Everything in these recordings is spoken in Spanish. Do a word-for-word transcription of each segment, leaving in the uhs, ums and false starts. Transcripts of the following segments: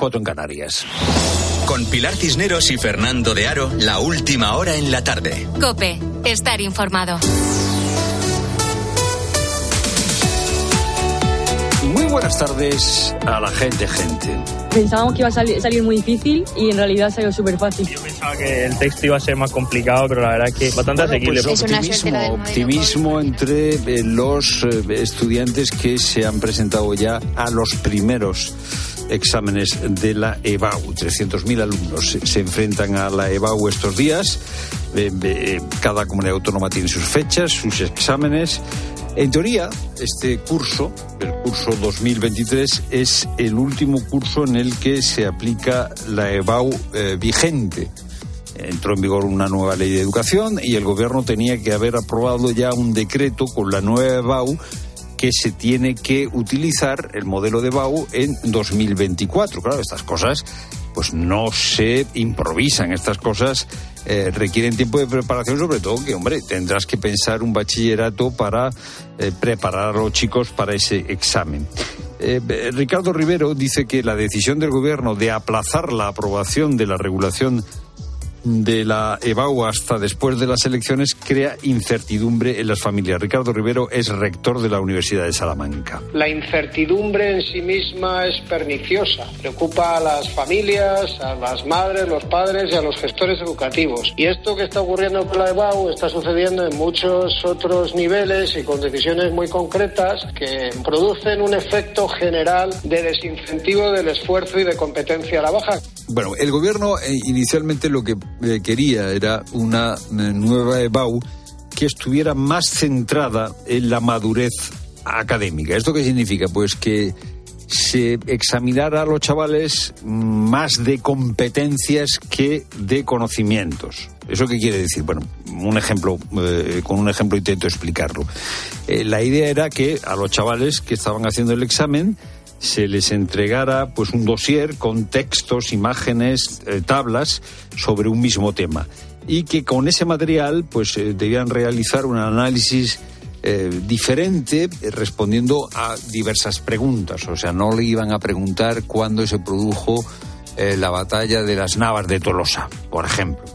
cuatro en Canarias. Con Pilar Cisneros y Fernando de Aro, la última hora en la tarde. COPE, estar informado. Muy buenas tardes a la gente, gente. Pensábamos que iba a salir, salir muy difícil y en realidad salió súper fácil. Yo pensaba que el texto iba a ser más complicado, pero la verdad es que bastante bueno, asequible. Pues optimismo, optimismo entre eh, los eh, estudiantes que se han presentado ya a los primeros exámenes de la EBAU. trescientos mil alumnos se, se enfrentan a la EBAU estos días. Eh, eh, cada comunidad autónoma tiene sus fechas, sus exámenes. En teoría, este curso, el curso dos mil veintitrés, es el último curso en el que se aplica la EBAU eh, vigente. Entró en vigor una nueva ley de educación y el gobierno tenía que haber aprobado ya un decreto con la nueva EBAU que se tiene que utilizar el modelo de EBAU en dos mil veinticuatro. Claro, estas cosas pues no se improvisan, estas cosas eh, requieren tiempo de preparación, sobre todo que, hombre, tendrás que pensar un bachillerato para eh, preparar a los chicos para ese examen. Eh, Ricardo Rivero dice que la decisión del gobierno de aplazar la aprobación de la regulación de la EBAU hasta después de las elecciones crea incertidumbre en las familias. Ricardo Rivero es rector de la Universidad de Salamanca. La incertidumbre en sí misma es perniciosa. Preocupa a las familias, a las madres, los padres y a los gestores educativos. Y esto que está ocurriendo con la EBAU está sucediendo en muchos otros niveles y con decisiones muy concretas que producen un efecto general de desincentivo del esfuerzo y de competencia a la baja. Bueno, el gobierno eh, inicialmente lo que eh, quería era una eh, nueva EBAU que estuviera más centrada en la madurez académica. ¿Esto qué significa? Pues que se examinara a los chavales más de competencias que de conocimientos. ¿Eso qué quiere decir? Bueno, un ejemplo, eh, con un ejemplo intento explicarlo. Eh, la idea era que a los chavales que estaban haciendo el examen se les entregara pues un dossier con textos, imágenes, eh, tablas sobre un mismo tema y que con ese material pues eh, debían realizar un análisis eh, diferente eh, respondiendo a diversas preguntas. O sea, no le iban a preguntar cuándo se produjo eh, la batalla de las Navas de Tolosa, por ejemplo.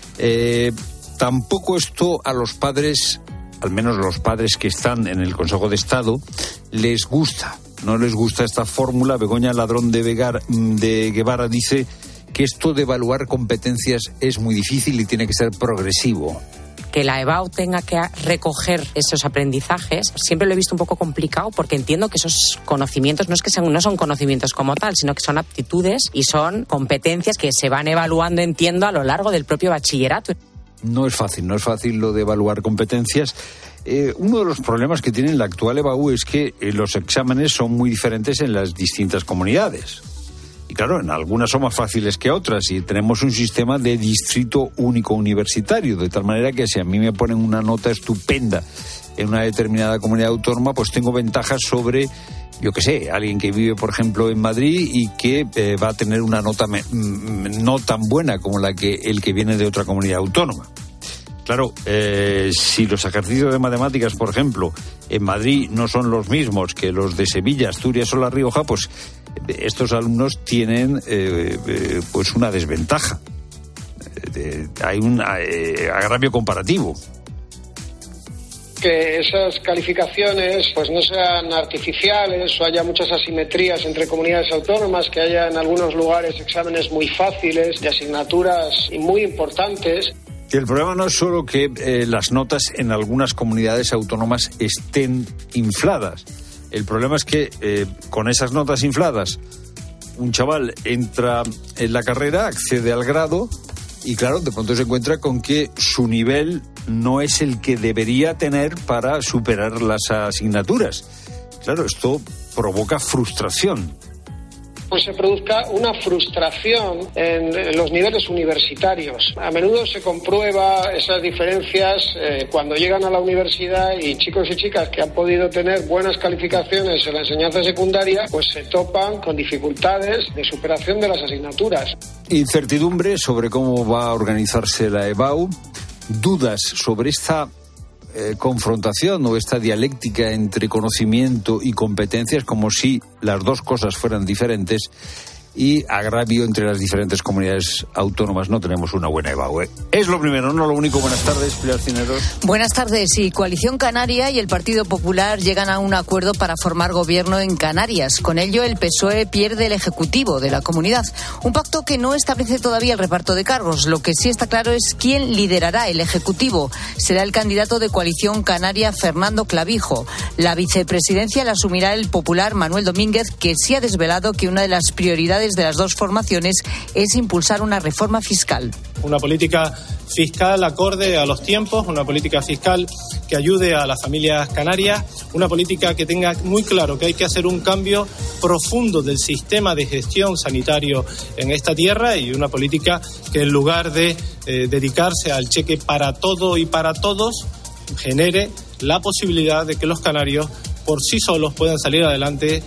Eh, tampoco esto a los padres, al menos los padres que están en el Consejo de Estado, les gusta. No les gusta esta fórmula. Begoña Ladrón de, Vegar, de Guevara dice que esto de evaluar competencias es muy difícil y tiene que ser progresivo. Que la EBAU tenga que recoger esos aprendizajes, siempre lo he visto un poco complicado porque entiendo que esos conocimientos no es que sean, no son conocimientos como tal, sino que son aptitudes y son competencias que se van evaluando, entiendo, a lo largo del propio bachillerato. No es fácil, no es fácil lo de evaluar competencias. Eh, uno de los problemas que tiene la actual EBAU es que eh, los exámenes son muy diferentes en las distintas comunidades. Y claro, en algunas son más fáciles que otras y tenemos un sistema de distrito único universitario, de tal manera que si a mí me ponen una nota estupenda en una determinada comunidad autónoma, pues tengo ventajas sobre, yo qué sé, alguien que vive, por ejemplo, en Madrid y que eh, va a tener una nota me, mm, no tan buena como la que el que viene de otra comunidad autónoma. Claro, eh, si los ejercicios de matemáticas, por ejemplo, en Madrid no son los mismos que los de Sevilla, Asturias o La Rioja, pues estos alumnos tienen eh, eh, pues una desventaja. Eh, hay un eh, agravio comparativo. Que esas calificaciones pues no sean artificiales o haya muchas asimetrías entre comunidades autónomas, que haya en algunos lugares exámenes muy fáciles de asignaturas muy importantes. El problema no es solo que eh, las notas en algunas comunidades autónomas estén infladas. El problema es que eh, con esas notas infladas un chaval entra en la carrera, accede al grado y claro, de pronto se encuentra con que su nivel no es el que debería tener para superar las asignaturas. Claro, esto provoca frustración. Pues se produzca una frustración en los niveles universitarios. A menudo se comprueba esas diferencias eh, cuando llegan a la universidad y chicos y chicas que han podido tener buenas calificaciones en la enseñanza secundaria, pues se topan con dificultades de superación de las asignaturas. Incertidumbre sobre cómo va a organizarse la EBAU, dudas sobre esta Eh, confrontación o esta dialéctica entre conocimiento y competencias, como si las dos cosas fueran diferentes, y agravio entre las diferentes comunidades autónomas. No tenemos una buena EBAU, ¿eh? Es lo primero, no lo único. Buenas tardes, Pilar Cisneros. Buenas tardes. Y Coalición Canaria y el Partido Popular llegan a un acuerdo para formar gobierno en Canarias. Con ello, el P S O E pierde el ejecutivo de la comunidad. Un pacto que no establece todavía el reparto de cargos. Lo que sí está claro es quién liderará el ejecutivo. Será el candidato de Coalición Canaria, Fernando Clavijo. La vicepresidencia la asumirá el popular Manuel Domínguez, que sí ha desvelado que una de las prioridades de las dos formaciones es impulsar una reforma fiscal. Una política fiscal acorde a los tiempos, una política fiscal que ayude a las familias canarias, una política que tenga muy claro que hay que hacer un cambio profundo del sistema de gestión sanitario en esta tierra y una política que en lugar de eh, dedicarse al cheque para todo y para todos, genere la posibilidad de que los canarios por sí solos puedan salir adelante.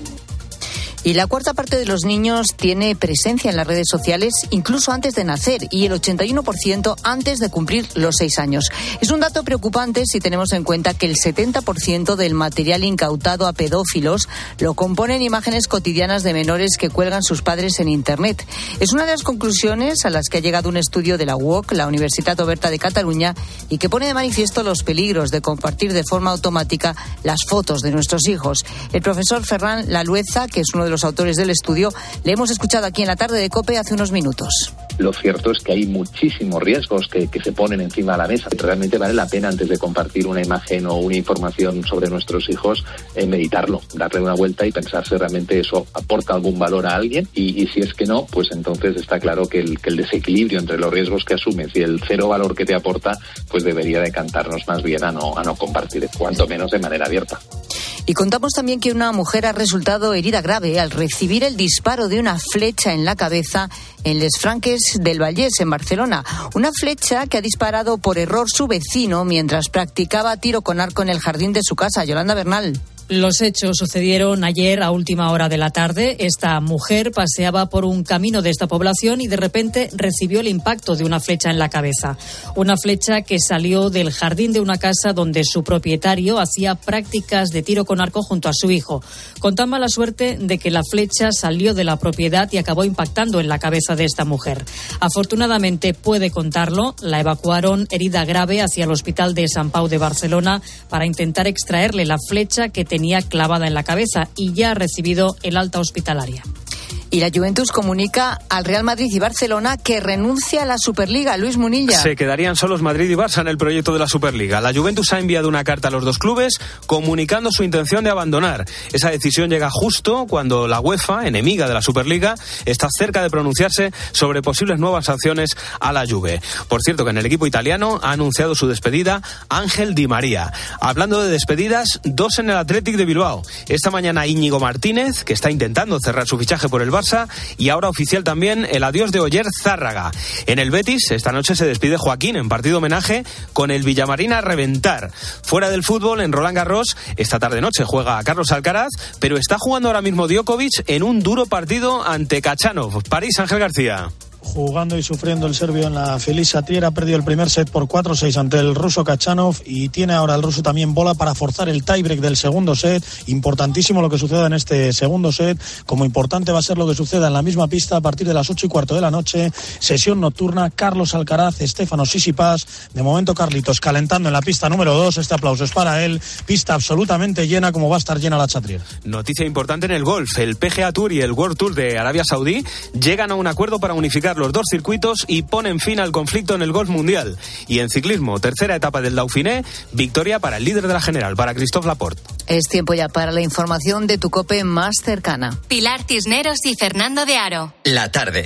Y la cuarta parte de los niños tiene presencia en las redes sociales incluso antes de nacer y el ochenta y uno por ciento antes de cumplir los seis años. Es un dato preocupante si tenemos en cuenta que el setenta por ciento del material incautado a pedófilos lo componen imágenes cotidianas de menores que cuelgan sus padres en Internet. Es una de las conclusiones a las que ha llegado un estudio de la U O C, la Universitat Oberta de Cataluña, y que pone de manifiesto los peligros de compartir de forma automática las fotos de nuestros hijos. El profesor Ferran Lalueza, que es uno de los autores del estudio, le hemos escuchado aquí en la tarde de COPE hace unos minutos. Lo cierto es que hay muchísimos riesgos que, que se ponen encima de la mesa. Realmente vale la pena, antes de compartir una imagen o una información sobre nuestros hijos, eh, meditarlo, darle una vuelta y pensar si realmente eso aporta algún valor a alguien y, y si es que no, pues entonces está claro que el, que el desequilibrio entre los riesgos que asumes y el cero valor que te aporta, pues debería decantarnos más bien a no, a no compartir, cuanto menos de manera abierta. Y contamos también que una mujer ha resultado herida grave al recibir el disparo de una flecha en la cabeza en Les Franques del Vallès, en Barcelona. Una flecha que ha disparado por error su vecino mientras practicaba tiro con arco en el jardín de su casa. Yolanda Bernal. Los hechos sucedieron ayer a última hora de la tarde. Esta mujer paseaba por un camino de esta población y de repente recibió el impacto de una flecha en la cabeza. Una flecha que salió del jardín de una casa donde su propietario hacía prácticas de tiro con arco junto a su hijo. Con tan mala suerte de que la flecha salió de la propiedad y acabó impactando en la cabeza de esta mujer. Afortunadamente puede contarlo. La evacuaron herida grave hacia el hospital de Sant Pau de Barcelona para intentar extraerle la flecha que tenía clavada en la cabeza y ya ha recibido el alta hospitalaria. Y la Juventus comunica al Real Madrid y Barcelona que renuncia a la Superliga. Luis Munilla. Se quedarían solos Madrid y Barça en el proyecto de la Superliga. La Juventus ha enviado una carta a los dos clubes comunicando su intención de abandonar. Esa decisión llega justo cuando la UEFA, enemiga de la Superliga, está cerca de pronunciarse sobre posibles nuevas sanciones a la Juve. Por cierto, que en el equipo italiano ha anunciado su despedida Ángel Di María. Hablando de despedidas, dos en el Athletic de Bilbao. Esta mañana Íñigo Martínez, que está intentando cerrar su fichaje por el Barça, y ahora oficial también el adiós de Oyer Zárraga. En el Betis, esta noche se despide Joaquín en partido homenaje con el Villamarín a reventar. Fuera del fútbol, en Roland Garros, esta tarde-noche juega Carlos Alcaraz, pero está jugando ahora mismo Djokovic en un duro partido ante Khachanov. París, Ángel García. Jugando y sufriendo el serbio en la Feliz Satir, ha perdido el primer set por cuatro seis ante el ruso Khachanov y tiene ahora el ruso también bola para forzar el tiebreak del segundo set. Importantísimo lo que suceda en este segundo set, como importante va a ser lo que suceda en la misma pista a partir de las ocho y cuarto de la noche. Sesión nocturna, Carlos Alcaraz, Stefanos Tsitsipas. De momento Carlitos calentando en la pista número dos, este aplauso es para él. Pista absolutamente llena, como va a estar llena la Chatrier. Noticia importante en el golf, el P G A Tour y el World Tour de Arabia Saudí llegan a un acuerdo para unificar los dos circuitos y ponen fin al conflicto en el golf mundial. Y en ciclismo, tercera etapa del Dauphiné, victoria para el líder de la general, para Christophe Laporte. Es tiempo ya para la información de tu COPE más cercana. Pilar Cisneros y Fernando de Aro. La tarde.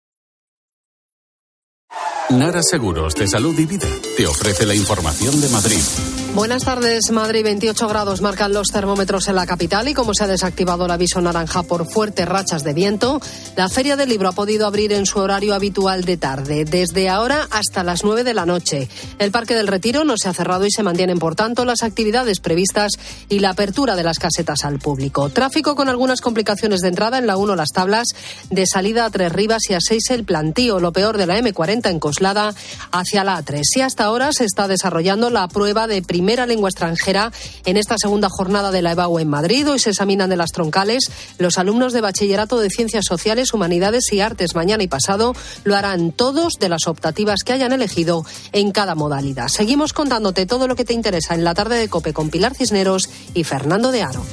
Nara Seguros de Salud y Vida te ofrece la información de Madrid. Buenas tardes. Madrid, veintiocho grados marcan los termómetros en la capital y como se ha desactivado el aviso naranja por fuertes rachas de viento, la Feria del Libro ha podido abrir en su horario habitual de tarde, desde ahora hasta las nueve de la noche. El Parque del Retiro no se ha cerrado y se mantienen, por tanto, las actividades previstas y la apertura de las casetas al público. Tráfico con algunas complicaciones de entrada en la uno Las Tablas, de salida a Tres Rivas y a seis El Plantío, lo peor de la eme cuarenta en Coslada hacia la A tres. Y hasta ahora se está desarrollando la prueba de primera primera lengua extranjera en esta segunda jornada de la EBAU en Madrid. Hoy se examinan de las troncales los alumnos de Bachillerato de Ciencias Sociales, Humanidades y Artes. Mañana y pasado lo harán todos de las optativas que hayan elegido en cada modalidad. Seguimos contándote todo lo que te interesa en la tarde de COPE con Pilar Cisneros y Fernando de Aro.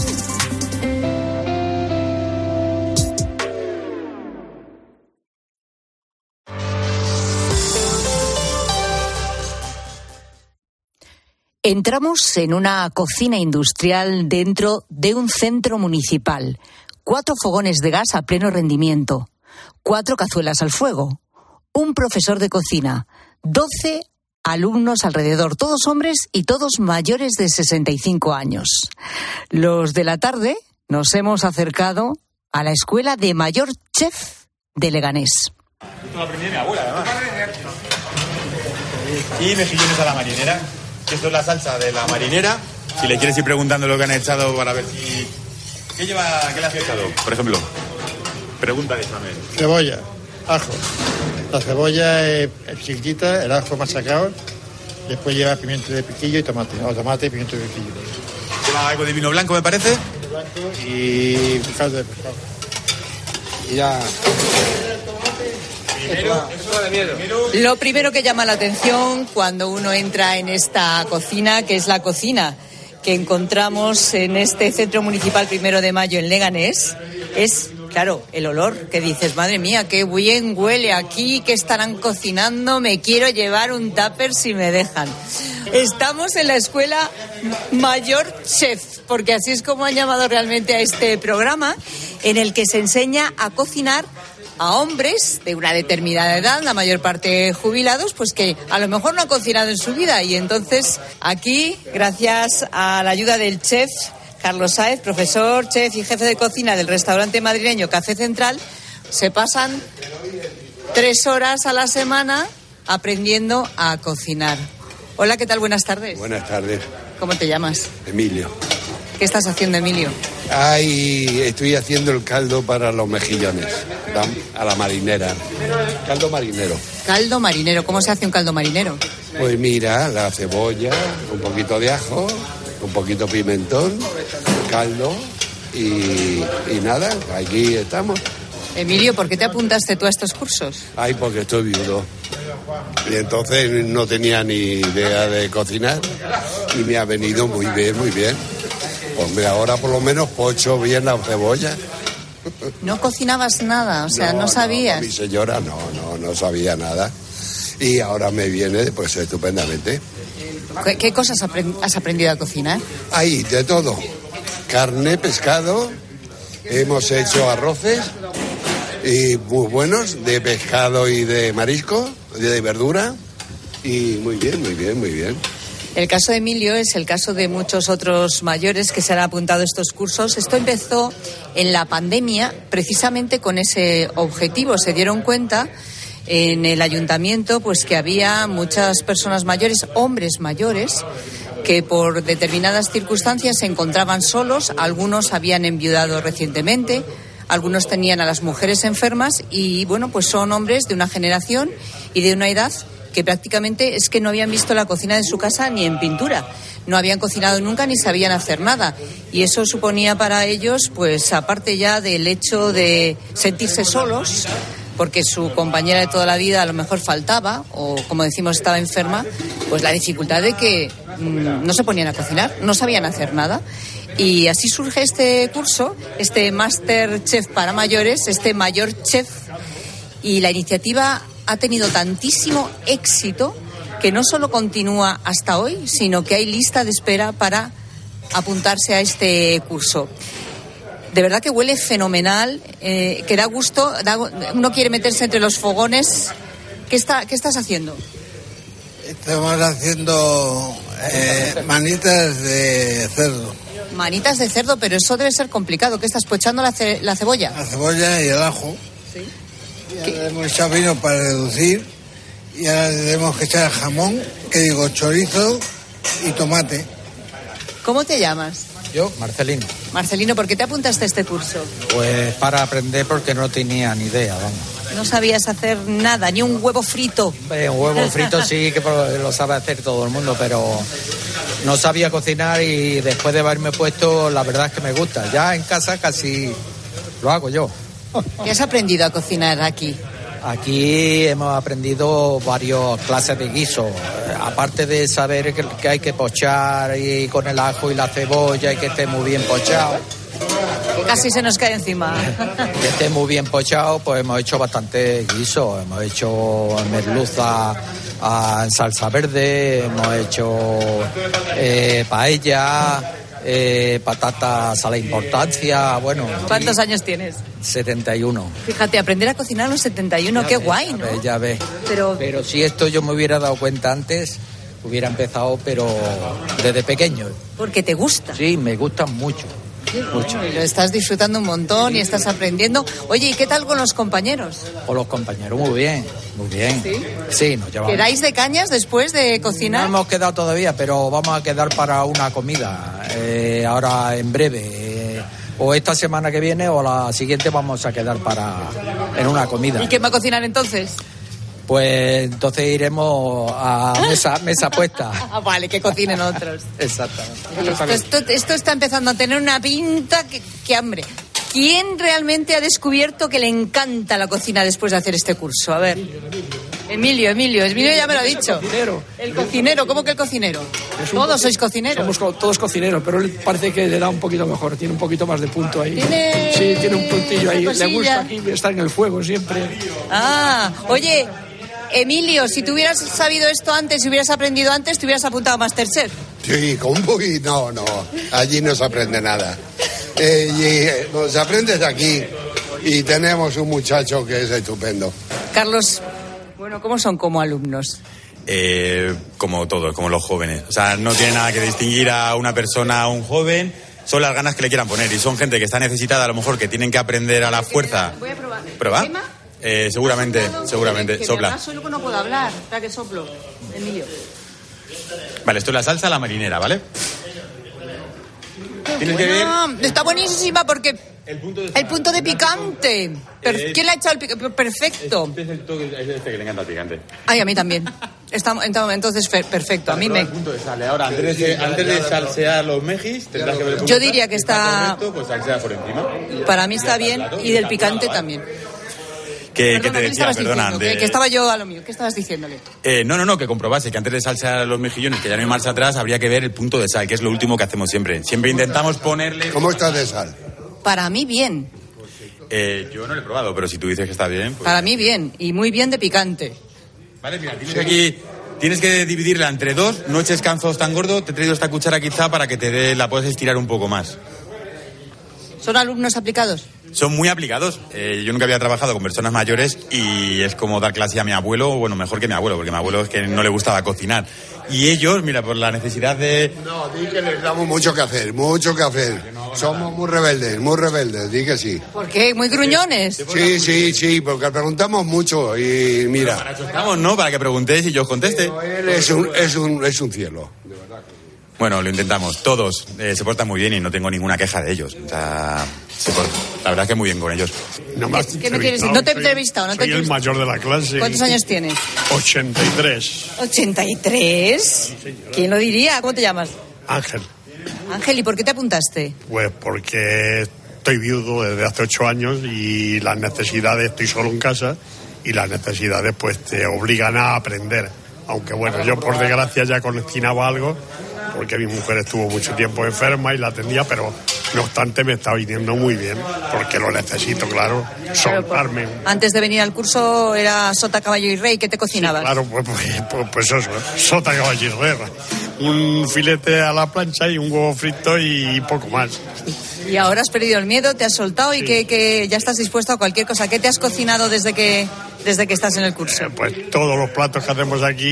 Entramos en una cocina industrial dentro de un centro municipal. Cuatro fogones de gas a pleno rendimiento, cuatro cazuelas al fuego, un profesor de cocina, doce alumnos alrededor, todos hombres y todos mayores de sesenta y cinco años. Los de la tarde nos hemos acercado a la escuela de mayor chef de Leganés. Esto lo aprendí de mi abuela, además. Y mejillones a la marinera. Esto es la salsa de la marinera. Si le quieres ir preguntando lo que han echado para ver si... ¿Qué lleva, qué le has echado, por ejemplo? Pregúntale también. Cebolla, ajo. La cebolla es chiquitita, el ajo masacado. Después lleva pimiento de piquillo y tomate. O tomate y pimiento de piquillo. Lleva algo de vino blanco, me parece. Vino blanco y caldo de pescado. Y ya... Lo primero que llama la atención cuando uno entra en esta cocina, que es la cocina que encontramos en este Centro Municipal Primero de Mayo en Leganés, es, claro, el olor, que dices, madre mía, qué bien huele aquí, qué estarán cocinando, me quiero llevar un tupper si me dejan. Estamos en la escuela Mayor Chef, porque así es como han llamado realmente a este programa, en el que se enseña a cocinar a hombres de una determinada edad, la mayor parte jubilados, pues que a lo mejor no han cocinado en su vida. Y entonces aquí, gracias a la ayuda del chef Carlos Sáez, profesor, chef y jefe de cocina del restaurante madrileño Café Central, se pasan tres horas a la semana aprendiendo a cocinar. Hola, ¿qué tal? Buenas tardes. Buenas tardes. ¿Cómo te llamas? Emilio. ¿Qué estás haciendo, Emilio? Ay, estoy haciendo el caldo para los mejillones, a la marinera. Caldo marinero. Caldo marinero. ¿Cómo se hace un caldo marinero? Pues mira, la cebolla, un poquito de ajo, un poquito de pimentón, caldo y, y nada, aquí estamos. Emilio, ¿por qué te apuntaste tú a estos cursos? Ay, porque estoy viudo. Y entonces no tenía ni idea de cocinar y me ha venido muy bien, muy bien. Hombre, ahora por lo menos pocho bien la cebolla. ¿No cocinabas nada? O sea, no, no sabías. No, mi señora no, no, no sabía nada. Y ahora me viene, pues, estupendamente. ¿Qué, qué cosas has aprendido a cocinar? Ahí, de todo. Carne, pescado, hemos hecho arroces y muy buenos, de pescado y de marisco, de verdura. Y muy bien, muy bien, muy bien. El caso de Emilio es el caso de muchos otros mayores que se han apuntado a estos cursos. Esto empezó en la pandemia precisamente con ese objetivo. Se dieron cuenta en el ayuntamiento pues que había muchas personas mayores, hombres mayores, que por determinadas circunstancias se encontraban solos. Algunos habían enviudado recientemente, algunos tenían a las mujeres enfermas y, bueno, pues son hombres de una generación y de una edad que prácticamente es que no habían visto la cocina de su casa ni en pintura. No habían cocinado nunca ni sabían hacer nada. Y eso suponía para ellos, pues aparte ya del hecho de sentirse solos, porque su compañera de toda la vida a lo mejor faltaba, o como decimos estaba enferma, pues la dificultad de que mmm, no se ponían a cocinar, no sabían hacer nada. Y así surge este curso, este Master Chef para mayores, este Mayor Chef, y la iniciativa ha tenido tantísimo éxito que no solo continúa hasta hoy, sino que hay lista de espera para apuntarse a este curso. De verdad que huele fenomenal, eh, que da gusto, da, uno quiere meterse entre los fogones. ¿Qué, está, qué estás haciendo? Estamos haciendo eh, manitas de cerdo. Manitas de cerdo, pero eso debe ser complicado. ¿Qué estás pochando la, ce- la cebolla? La cebolla y el ajo. Sí. Ya le hemos echado vino para reducir y ahora le tenemos que echar jamón, que digo chorizo y tomate. ¿Cómo te llamas? Yo, Marcelino. Marcelino, ¿por qué te apuntaste a este curso? Pues para aprender porque no tenía ni idea, vamos. No sabías hacer nada, ni un huevo frito. Eh, un huevo frito sí que lo sabe hacer todo el mundo, pero no sabía cocinar y después de haberme puesto, la verdad es que me gusta. Ya en casa casi lo hago yo. ¿Qué has aprendido a cocinar aquí? Aquí hemos aprendido varias clases de guiso. Eh, aparte de saber que, que hay que pochar y con el ajo y la cebolla y que esté muy bien pochado. Que casi se nos cae encima. Que esté muy bien pochado, pues hemos hecho bastante guiso. Hemos hecho merluza ah, en salsa verde, hemos hecho eh, paella, eh, patatas a la importancia, bueno. ¿Cuántos años tienes? setenta y uno. Fíjate, aprender a cocinar a los setenta y uno, ya qué ves, guay, ya ¿no? Ves, ya ves. Pero... pero si esto yo me hubiera dado cuenta antes, hubiera empezado, pero desde pequeño. Porque te gusta. Sí, me gusta mucho. Mucho. Y lo estás disfrutando un montón y estás aprendiendo. Oye, ¿y qué tal con los compañeros? Con los compañeros, muy bien, muy bien. ¿Sí? Sí, nos llevamos. ¿Quedáis de cañas después de cocinar? No hemos quedado todavía, pero vamos a quedar para una comida. Eh, ahora en breve. Eh, o esta semana que viene o la siguiente vamos a quedar para en una comida. ¿Y quién va a cocinar entonces? Pues entonces iremos a mesa, mesa puesta. Ah, vale, que cocinen otros. Exactamente. Esto, esto, esto está empezando a tener una pinta que, que hambre. ¿Quién realmente ha descubierto que le encanta la cocina después de hacer este curso? A ver. Emilio, Emilio. Emilio ya me lo ha dicho. El cocinero. El cocinero, ¿cómo que el cocinero? Todos sois cocineros. Somos co- todos cocineros, pero él parece que le da un poquito mejor, tiene un poquito más de punto ahí. ¿Tiene... Sí, tiene un puntillo ahí. Cosilla. Le gusta aquí estar en el fuego siempre. Ah, oye, Emilio, si tú hubieras sabido esto antes, si hubieras aprendido antes, te hubieras apuntado a Masterchef. Sí, con un poquito. No, no, allí no se aprende nada. Eh, y, eh, nos aprendes aquí y tenemos un muchacho que es estupendo. Carlos, bueno, ¿cómo son como alumnos? Eh, como todos, como los jóvenes. O sea, no tiene nada que distinguir a una persona a un joven, son las ganas que le quieran poner. Y son gente que está necesitada, a lo mejor, que tienen que aprender a la fuerza. Voy a probar. ¿Prueba? ¿Quema? Eh, seguramente, seguramente. Que Sopla. además luego no puedo hablar. Espera que soplo. Emilio. Vale, esto es la salsa a la marinera, ¿vale? Tienes que ver... Ah, está buenísima porque el punto de, el punto de picante. Per- Eh, ¿Quién le ha echado el picante? Perfecto. Este es el toque, es este que le encanta el picante. Ay, a mí también. Está, entonces, fe- perfecto. A mí me... El punto de sal. Ahora, antes de, antes de salsear los mejis, tendrás que ver el punto Yo de diría sal. que Si está... correcto, pues salsea por encima. Para mí está bien y del picante también. ¿Qué, Perdona, ¿qué te ¿qué le decía? estabas Perdona. diciendo? de- Que, que estaba yo a lo mío. ¿Qué estabas diciéndole? Eh, no, no, no, que comprobase que antes de salsear los mejillones, que ya no hay marcha atrás, habría que ver el punto de sal, que es lo último que hacemos siempre. Siempre intentamos ponerle... ¿Cómo estás de sal? Para mí bien. Eh, yo no lo he probado, pero si tú dices que está bien... Pues... Para mí bien. Y muy bien de picante. Vale, mira, tienes aquí... Tienes que dividirla entre dos, no eches canzos tan gordo. Te he traído esta cuchara quizá para que te dé, la puedas estirar un poco más. ¿Son alumnos aplicados? Son muy aplicados. Eh, yo nunca había trabajado con personas mayores y es como dar clase a mi abuelo, bueno, mejor que mi abuelo, porque mi abuelo es que no le gustaba cocinar. Y ellos, mira, por la necesidad de... No, di que les damos mucho que hacer, mucho que hacer. Somos muy rebeldes, muy rebeldes, di que sí. ¿Por qué? ¿Muy gruñones? Sí, sí, sí, porque preguntamos mucho y mira. Para eso estamos, ¿no? Para que preguntéis y yo os conteste. Él es un, es un, es un cielo. Bueno, lo intentamos. Todos eh, se portan muy bien y no tengo ninguna queja de ellos. O sea, se portan, la verdad es que muy bien con ellos. No me has ¿Qué me quieres decir? No te he entrevistado. No te he Soy el entrevistado. mayor de la clase. ¿Cuántos años tienes? ochenta y tres. ¿ochenta y tres? ¿Quién lo diría? ¿Cómo te llamas? Ángel, Ángel, ¿y por qué te apuntaste? pues porque estoy viudo desde hace ocho años y las necesidades, estoy solo en casa y las necesidades pues te obligan a aprender. Aunque bueno, yo por desgracia ya cocinaba algo porque mi mujer estuvo mucho tiempo enferma y la atendía, pero no obstante me está viniendo muy bien porque lo necesito, claro, soltarme. Antes de venir al curso era sota, caballo y rey. ¿Qué te cocinabas? Claro, pues, pues, pues, pues eso, sota, caballo y rey. Un filete a la plancha y un huevo frito y poco más. Y ahora has perdido el miedo, te has soltado y que, que ya estás dispuesto a cualquier cosa. ¿Qué te has cocinado desde que, desde que estás en el curso? Pues todos los platos que hacemos aquí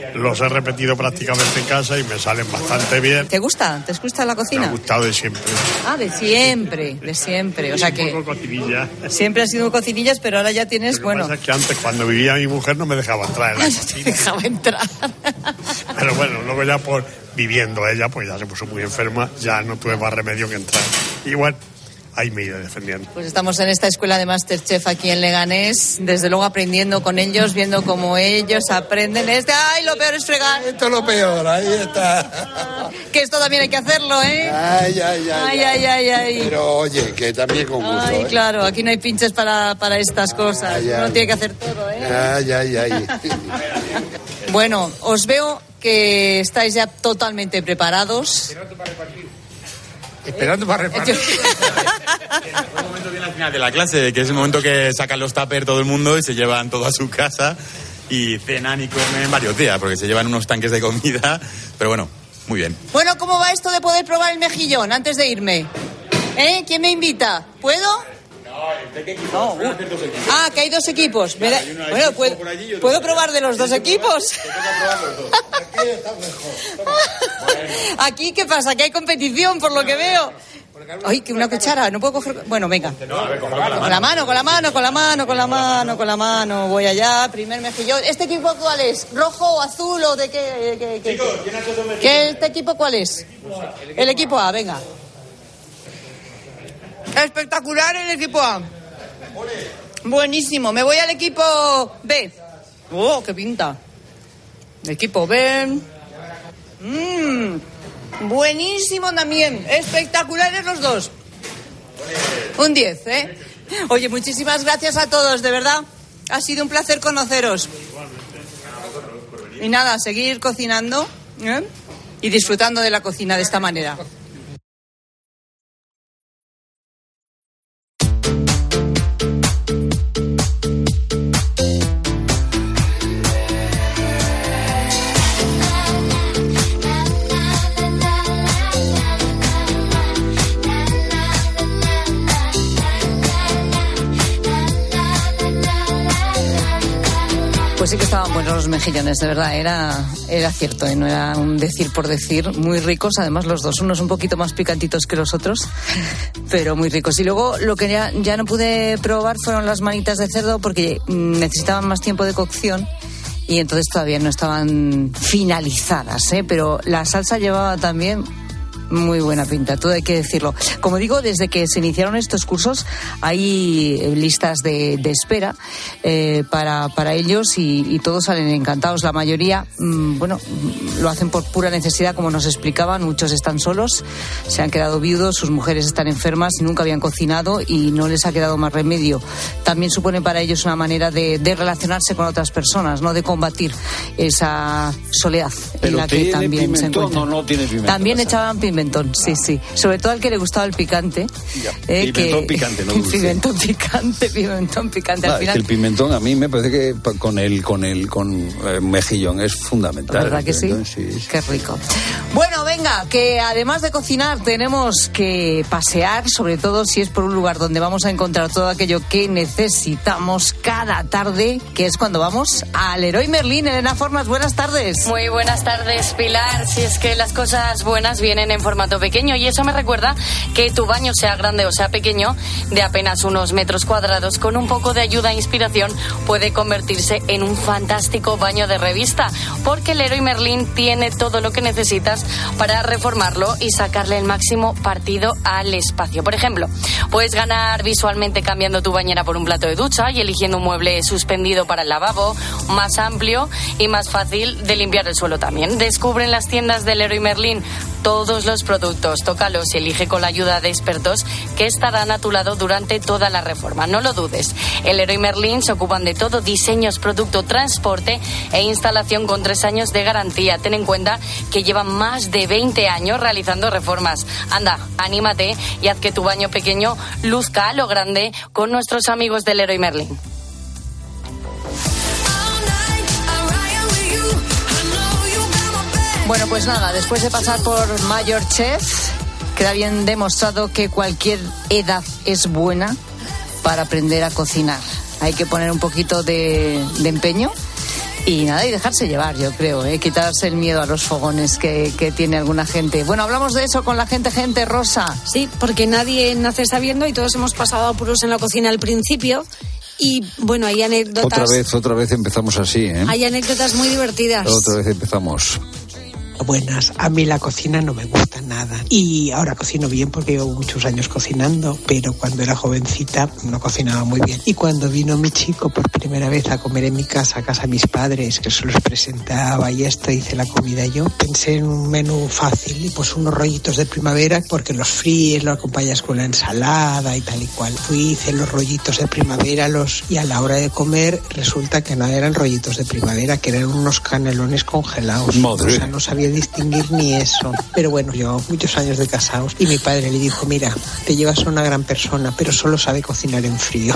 los he repetido prácticamente en casa y me salen bastante bien. ¿Te gusta? ¿Te gusta la cocina? Me ha gustado de siempre. Ah, de siempre, de siempre. O sea que un poco cocinilla. Siempre has sido cocinillas, pero ahora ya tienes, Lo que bueno... pasa es que antes, cuando vivía mi mujer, no me dejaba entrar en la cocina. No te dejaba entrar. Pero bueno, luego ya por viviendo ella, pues ya se puso muy enferma, ya no tuve más remedio que entrar. Y bueno, ahí me iré defendiendo. Pues estamos en esta escuela de Masterchef aquí en Leganés, desde luego aprendiendo con ellos, viendo cómo ellos aprenden. Este, ¡ay, lo peor es fregar! Esto es lo peor, ahí está. Que esto también hay que hacerlo, ¿eh? Ay, ay, ay. Ay, ay, ay, ay. Pero oye, que también con gusto, Ay, ¿eh? claro, aquí no hay pinches para, para estas cosas. Ay, Uno ay. tiene que hacer todo, ¿eh? Ay, ay, ay. Bueno, os veo que estáis ya totalmente preparados. Esperando para repartir. El momento viene al final de la clase, que es el momento que sacan los tuppers todo el mundo y se llevan todo a su casa y cenan y comen varios días, porque se llevan unos tanques de comida, pero bueno, muy bien. Bueno, ¿cómo va esto de poder probar el mejillón antes de irme? ¿Eh? ¿Quién me invita? ¿Puedo? No, uh. Ah, que hay dos equipos. Me da... Bueno, ¿puedo, ¿puedo probar de los dos equipos? Aquí, ¿qué pasa? Que hay competición, por lo que veo. Ay, que una cuchara, no puedo coger... Bueno, venga. Con la mano, con la mano, con la mano, con la mano, con la mano. Voy allá, primer mejillón. ¿Este equipo cuál es? ¿Rojo o azul o de qué? qué, qué, qué? ¿Qué ¿Este equipo cuál es? El equipo A, venga. Espectacular el equipo A. Buenísimo. Me voy al equipo B. Oh, qué pinta. Equipo B. Mmm. Buenísimo también. Espectaculares los dos. Un diez, ¿eh? Oye, muchísimas gracias a todos, de verdad. Ha sido un placer conoceros. Y nada, seguir cocinando, ¿eh? Y disfrutando de la cocina de esta manera. Pues sí que estaban buenos los mejillones, de verdad, era, era cierto, ¿eh? No era un decir por decir, muy ricos, además los dos, unos un poquito más picantitos que los otros, pero muy ricos. Y luego lo que ya, ya no pude probar fueron las manitas de cerdo porque necesitaban más tiempo de cocción y entonces todavía no estaban finalizadas, ¿eh? Pero la salsa llevaba también... muy buena pinta, todo hay que decirlo. Como digo, desde que se iniciaron estos cursos hay listas de, de espera eh, para, para ellos y, y todos salen encantados. La mayoría, mmm, bueno, lo hacen por pura necesidad, como nos explicaban. Muchos están solos, se han quedado viudos, sus mujeres están enfermas, nunca habían cocinado y no les ha quedado más remedio. También supone para ellos una manera de, de relacionarse con otras personas, no de combatir esa soledad. Pero en la que también se encuentran. ¿O no tiene pimentón? También echaban pimentón. Pimentón, sí, sí. Sobre todo al que le gustaba el picante. Ya, eh, pimentón que... picante, no dulce. Pimentón picante, pimentón picante. Ah, al final... es que el pimentón a mí me parece que con el con el con eh, mejillón es fundamental. ¿Verdad que sí? sí, sí? Qué rico. Bueno, venga, que además de cocinar tenemos que pasear, sobre todo si es por un lugar donde vamos a encontrar todo aquello que necesitamos cada tarde, que es cuando vamos al Leroy Merlin. Elena Formas, buenas tardes. Muy buenas tardes, Pilar. Si es que las cosas buenas vienen en formato pequeño y eso me recuerda que tu baño, sea grande o sea pequeño, de apenas unos metros cuadrados, con un poco de ayuda e inspiración puede convertirse en un fantástico baño de revista, porque Leroy Merlin tiene todo lo que necesitas para reformarlo y sacarle el máximo partido al espacio. Por ejemplo, puedes ganar visualmente cambiando tu bañera por un plato de ducha y eligiendo un mueble suspendido para el lavabo, más amplio y más fácil de limpiar el suelo también. Descubre en las tiendas de Leroy Merlin todos los productos, tócalos y elige con la ayuda de expertos que estarán a tu lado durante toda la reforma. No lo dudes. El Leroy Merlin se ocupan de todo: diseños, producto, transporte e instalación con tres años de garantía. Ten en cuenta que llevan más de veinte años realizando reformas. Anda, anímate y haz que tu baño pequeño luzca a lo grande con nuestros amigos del Leroy Merlin. Bueno, pues nada, después de pasar por Mayor Chef, queda bien demostrado que cualquier edad es buena para aprender a cocinar. Hay que poner un poquito de, de empeño Y nada, y dejarse llevar, yo creo, ¿eh? Quitarse el miedo a los fogones que, que tiene alguna gente. Bueno, hablamos de eso con la gente, gente, Rosa. Sí, porque nadie nace sabiendo y todos hemos pasado apuros en la cocina al principio. Y bueno, hay anécdotas. Otra vez, otra vez empezamos así, ¿eh? Hay anécdotas muy divertidas. Otra vez empezamos. Buenas, a mí la cocina no me gusta nada y ahora cocino bien porque llevo muchos años cocinando, pero cuando era jovencita no cocinaba muy bien. Y cuando vino mi chico por primera vez a comer en mi casa, a casa de mis padres, que se los presentaba y esto, hice la comida yo, pensé en un menú fácil y pues unos rollitos de primavera porque los fríes, los acompañas con la ensalada y tal y cual. Fui, hice los rollitos de primavera los y a la hora de comer resulta que no eran rollitos de primavera, que eran unos canelones congelados. Madre. O sea, no sabía distinguir ni eso. Pero bueno, yo muchos años de casados y mi padre le dijo, mira, te llevas a una gran persona, pero solo sabe cocinar en frío.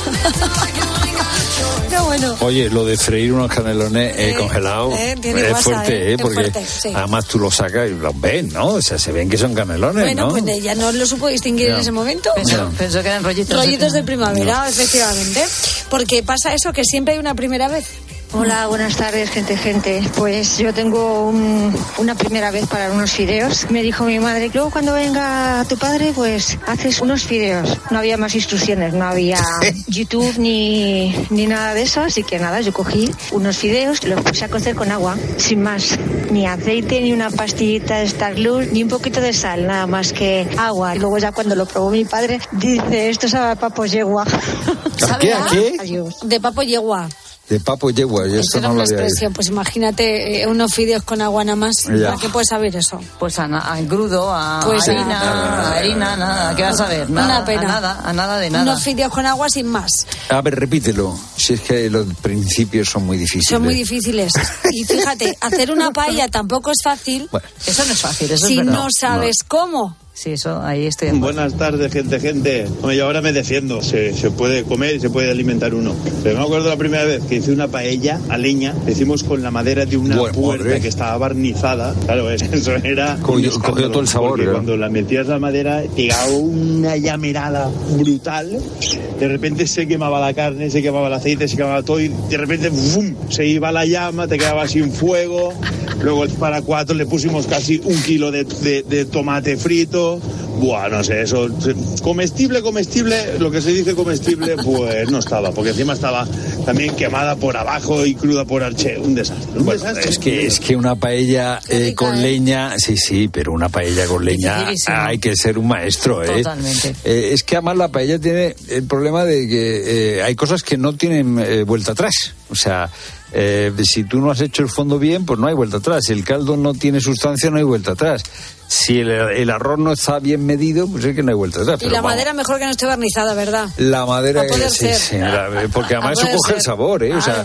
Qué bueno. Oye, lo de freír unos canelones eh, eh, congelados eh, es fuerte, ¿eh? Es Porque fuerte, sí. Además tú los sacas y los ves, ¿no? O sea, se ven que son canelones, bueno, ¿no? Bueno, pues ella no lo supo distinguir no. en ese momento. Pensó, no. pensó que eran rollitos. Rollitos de, de primavera, no. efectivamente. Porque pasa eso, que siempre hay una primera vez. Hola, buenas tardes, gente, gente. Pues yo tengo un, una primera vez para unos fideos. Me dijo mi madre, luego cuando venga tu padre, pues haces unos fideos. No había más instrucciones, no había YouTube ni, ni nada de eso, así que nada, yo cogí unos fideos, los puse a cocer con agua, sin más. Ni aceite, ni una pastillita de Starlux, ni un poquito de sal, nada más que agua. Y luego ya cuando lo probó mi padre, dice, esto sabe a papo yegua. ¿A qué? ¿A qué? Adiós. De papo yegua. De papo yegua, y esto no lo había expresión. Pues imagínate eh, unos fideos con agua nada más. ¿Para qué puedes saber eso? Pues a, a crudo, a pues harina, a, a harina, nada. ¿Qué vas a ver? Nada, una pena. A nada, a nada de nada. Unos fideos con agua sin más. A ver, repítelo. Si es que los principios son muy difíciles. Son muy difíciles. Y fíjate, hacer una paella tampoco es fácil. Bueno, eso no es fácil, eso si es verdad. no sabes no. cómo. Sí, eso, ahí estoy. Buenas tardes, gente, gente. Bueno, yo ahora me defiendo. Se, se puede comer y se puede alimentar uno. Pero me acuerdo la primera vez que hice una paella a leña, que hicimos con la madera de una bueno, puerta madre. que estaba barnizada. Claro, eso era... Cogió, cogió todo el sabor. Porque cuando la metías la madera, pegaba una llamerada brutal. De repente se quemaba la carne, se quemaba el aceite, se quemaba todo y de repente ¡bum! Se iba la llama, te quedaba sin fuego. Luego para cuatro le pusimos casi un kilo de, de, de tomate frito. Buah, no sé, eso, comestible, comestible, lo que se dice comestible, pues no estaba, porque encima estaba también quemada por abajo y cruda por arche, un desastre. Un bueno, desastre. Es que, es que una paella eh, con leña, sí, sí, pero una paella con leña hay que ser un maestro, ¿eh? Totalmente. Eh, es que además la paella tiene el problema de que eh, hay cosas que no tienen eh, vuelta atrás, o sea... Eh, si tú no has hecho el fondo bien, pues no hay vuelta atrás. Si el caldo no tiene sustancia, no hay vuelta atrás. Si el, el arroz no está bien medido, pues es que no hay vuelta atrás. Y la vamos. madera mejor que no esté barnizada, ¿verdad? La madera, que sí, sí, la, porque además eso coge ser. el sabor, ¿eh? Ah. O sea,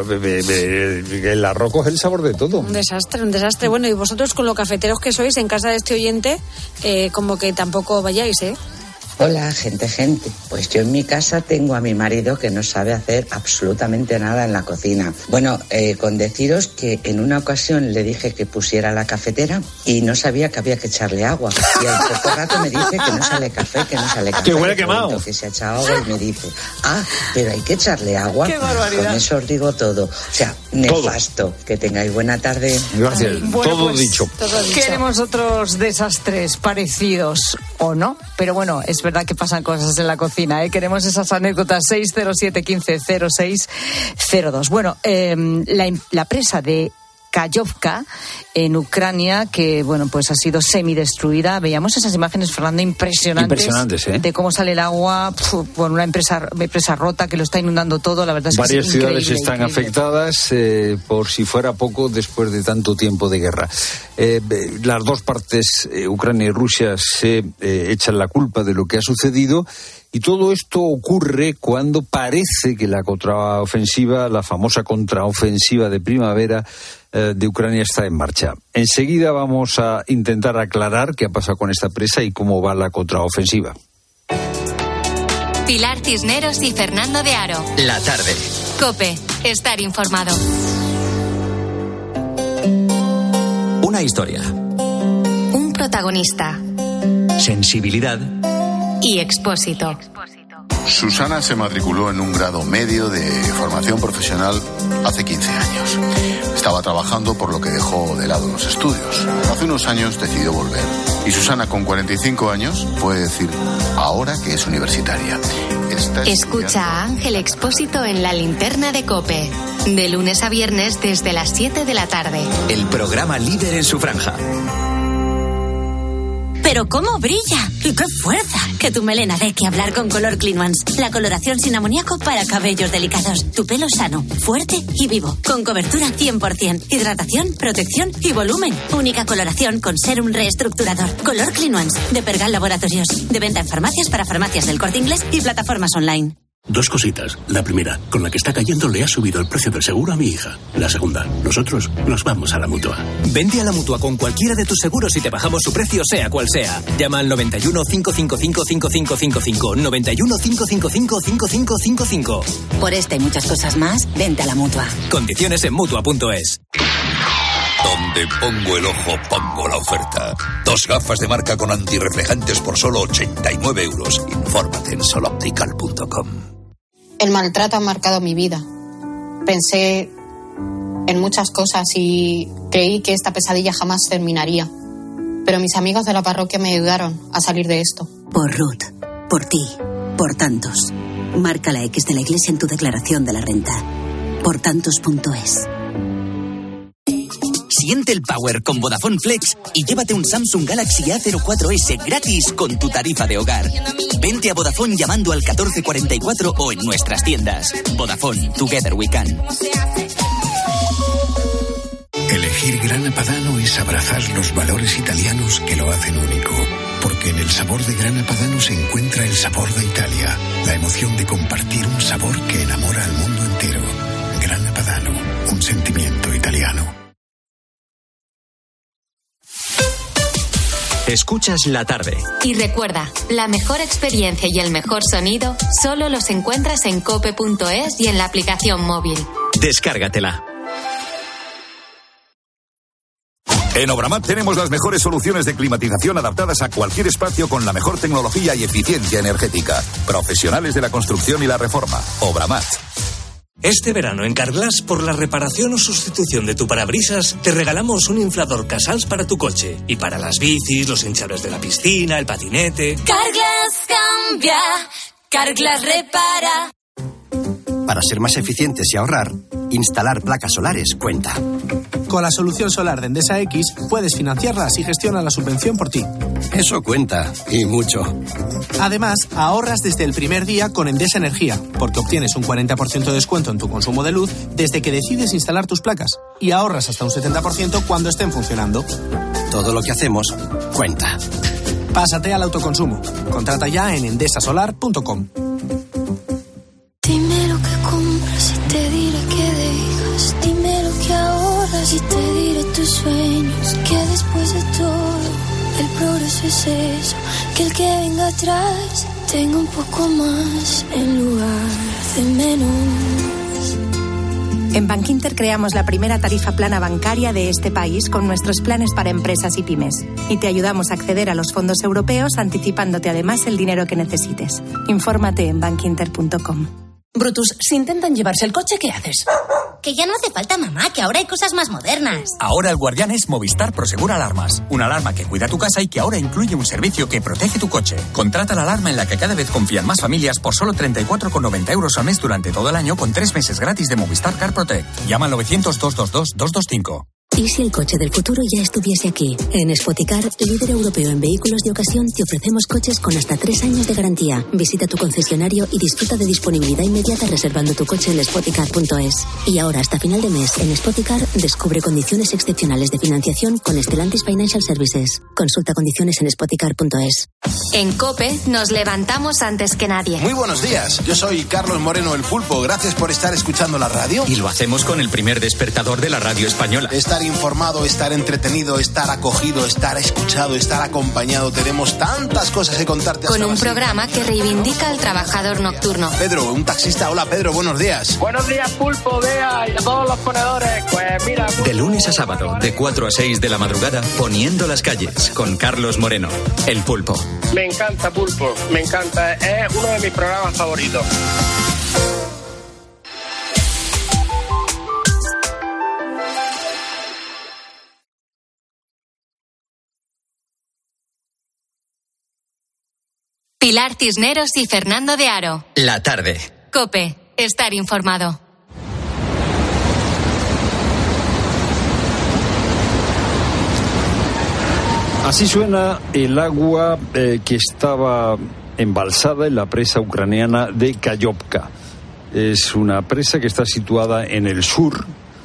el arroz coge el sabor de todo. Un desastre, un desastre. Bueno, y vosotros con lo cafeteros que sois en casa de este oyente, eh, como que tampoco vayáis, ¿eh? Hola, gente, gente. Pues yo en mi casa tengo a mi marido que no sabe hacer absolutamente nada en la cocina. Bueno, eh, con deciros que en una ocasión le dije que pusiera la cafetera y no sabía que había que echarle agua. Y al poco rato me dice que no sale café, que no sale café. Que huele quemado. Que se ha echado agua y me dice, ah, pero hay que echarle agua. ¡Qué barbaridad! Con eso os digo todo. O sea, nefasto. Todo. Que tengáis buena tarde. Gracias. Ay, bueno, todo, pues, dicho. todo dicho. Queremos otros desastres parecidos o no, pero bueno, es verdad que pasan cosas en la cocina, ¿eh? Queremos esas anécdotas. Seis cero siete uno cinco cero seis cero dos. Bueno, eh, la, la presa de Kayovka en Ucrania, que bueno, pues ha sido semidestruida. Veíamos esas imágenes, Fernando, impresionantes, impresionantes ¿eh? de cómo sale el agua por una empresa, empresa rota que lo está inundando todo. La verdad es que varias es ciudades están increíble. afectadas eh, por si fuera poco después de tanto tiempo de guerra. Eh, las dos partes, eh, Ucrania y Rusia, se eh, echan la culpa de lo que ha sucedido. Y todo esto ocurre cuando parece que la contraofensiva, la famosa contraofensiva de primavera eh, de Ucrania está en marcha. Enseguida vamos a intentar aclarar qué ha pasado con esta presa y cómo va la contraofensiva. Pilar Cisneros y Fernando de Aro. La tarde. COPE. Estar informado. Una historia. Un protagonista. Sensibilidad. Y Expósito. Susana se matriculó en un grado medio de formación profesional hace quince años. Estaba trabajando por lo que dejó de lado los estudios. Hace unos años decidió volver. Y Susana, con cuarenta y cinco años, puede decir ahora que es universitaria. Está Escucha a Ángel Expósito en La Linterna de COPE. De lunes a viernes desde las siete de la tarde. El programa líder en su franja. ¡Pero cómo brilla! ¡Y qué fuerza! Que tu melena dé que hablar con Color Clean Ones. La coloración sin amoníaco para cabellos delicados. Tu pelo sano, fuerte y vivo. Con cobertura cien por ciento. Hidratación, protección y volumen. Única coloración con serum reestructurador. Color Clean Ones. De Pergal Laboratorios. De venta en farmacias para farmacias del Corte Inglés y plataformas online. Dos cositas. La primera, con la que está cayendo le ha subido el precio del seguro a mi hija. La segunda, nosotros nos vamos a la Mutua. Vente a la Mutua con cualquiera de tus seguros y te bajamos su precio sea cual sea. Llama al noventa y uno, cinco cinco cinco, cinco cinco cinco cinco, noventa y uno, cinco cinco cinco, cinco cinco cinco cinco. Por esta y muchas cosas más, vente a la Mutua. Condiciones en Mutua punto es. Donde pongo el ojo, pongo la oferta. Dos gafas de marca con antirreflejantes por solo ochenta y nueve euros. Infórmate en sol optical punto com. El maltrato ha marcado mi vida. Pensé en muchas cosas y creí que esta pesadilla jamás terminaría. Pero mis amigos de la parroquia me ayudaron a salir de esto. Por Ruth, por ti, por tantos. Marca la X de la Iglesia en tu declaración de la renta. por tantos punto es. Siente el power con Vodafone Flex y llévate un Samsung Galaxy A cero cuatro ese gratis con tu tarifa de hogar. Vente a Vodafone llamando al catorce cuarenta y cuatro o en nuestras tiendas. Vodafone, together we can. Elegir Grana Padano es abrazar los valores italianos que lo hacen único. Porque en el sabor de Grana Padano se encuentra el sabor de Italia. La emoción de compartir un sabor que enamora al mundo entero. Grana Padano, un sentimiento italiano. Escuchas la tarde. Y recuerda, la mejor experiencia y el mejor sonido solo los encuentras en cope punto es y en la aplicación móvil. Descárgatela. En Obramat tenemos las mejores soluciones de climatización adaptadas a cualquier espacio con la mejor tecnología y eficiencia energética. Profesionales de la construcción y la reforma. Obramat. Este verano en Carglass, por la reparación o sustitución de tu parabrisas, te regalamos un inflador Casals para tu coche. Y para las bicis, los hinchables de la piscina, el patinete... Carglass cambia, Carglass repara. Para ser más eficientes y ahorrar, instalar placas solares cuenta. Con la solución solar de Endesa X, puedes financiarlas y gestionar la subvención por ti. Eso cuenta, y mucho. Además, ahorras desde el primer día con Endesa Energía, porque obtienes un cuarenta por ciento de descuento en tu consumo de luz desde que decides instalar tus placas. Y ahorras hasta un setenta por ciento cuando estén funcionando. Todo lo que hacemos cuenta. Pásate al autoconsumo. Contrata ya en endesa solar punto com. Dime lo que compras y te diré que dejas. Dime lo que ahorras y te diré tus sueños. Que después de todo, el progreso es eso. Que el que venga atrás tenga un poco más en lugar de menos. En Bankinter creamos la primera tarifa plana bancaria de este país con nuestros planes para empresas y pymes. Y te ayudamos a acceder a los fondos europeos anticipándote además el dinero que necesites. Infórmate en bankinter punto com. Brutus, si intentan llevarse el coche, ¿qué haces? Que ya no hace falta, mamá, que ahora hay cosas más modernas. Ahora el guardián es Movistar Prosegur Alarmas. Una alarma que cuida tu casa y que ahora incluye un servicio que protege tu coche. Contrata la alarma en la que cada vez confían más familias por solo treinta y cuatro con noventa euros al mes durante todo el año con tres meses gratis de Movistar Car Protect. Llama al novecientos, doscientos veintidós, doscientos veinticinco. ¿Y si el coche del futuro ya estuviese aquí? En Spoticar, líder europeo en vehículos de ocasión, te ofrecemos coches con hasta tres años de garantía. Visita tu concesionario y disfruta de disponibilidad inmediata reservando tu coche en spoticar punto es. Y ahora, hasta final de mes, en Spoticar, descubre condiciones excepcionales de financiación con Stellantis Financial Services. Consulta condiciones en spoticar punto es. En COPE nos levantamos antes que nadie. Muy buenos días, yo soy Carlos Moreno, el Pulpo. Gracias por estar escuchando la radio. Y lo hacemos con el primer despertador de la radio española. Estar informado, estar entretenido, estar acogido, estar escuchado, estar acompañado. Tenemos tantas cosas que contarte. Con un programa que reivindica al trabajador nocturno. Pedro, un taxista. Hola, Pedro, buenos días. Buenos días, Pulpo, Bea y a todos los ponedores. Pues mira... De lunes a sábado, de cuatro a seis de la madrugada, poniendo las calles, con Carlos Moreno, el Pulpo. Me encanta, Pulpo, me encanta. Es uno de mis programas favoritos. Pilar Cisneros y Fernando de Aro. La tarde. COPE. Estar informado. Así suena el agua eh, que estaba embalsada en la presa ucraniana de Kayovka. Es una presa que está situada en el sur,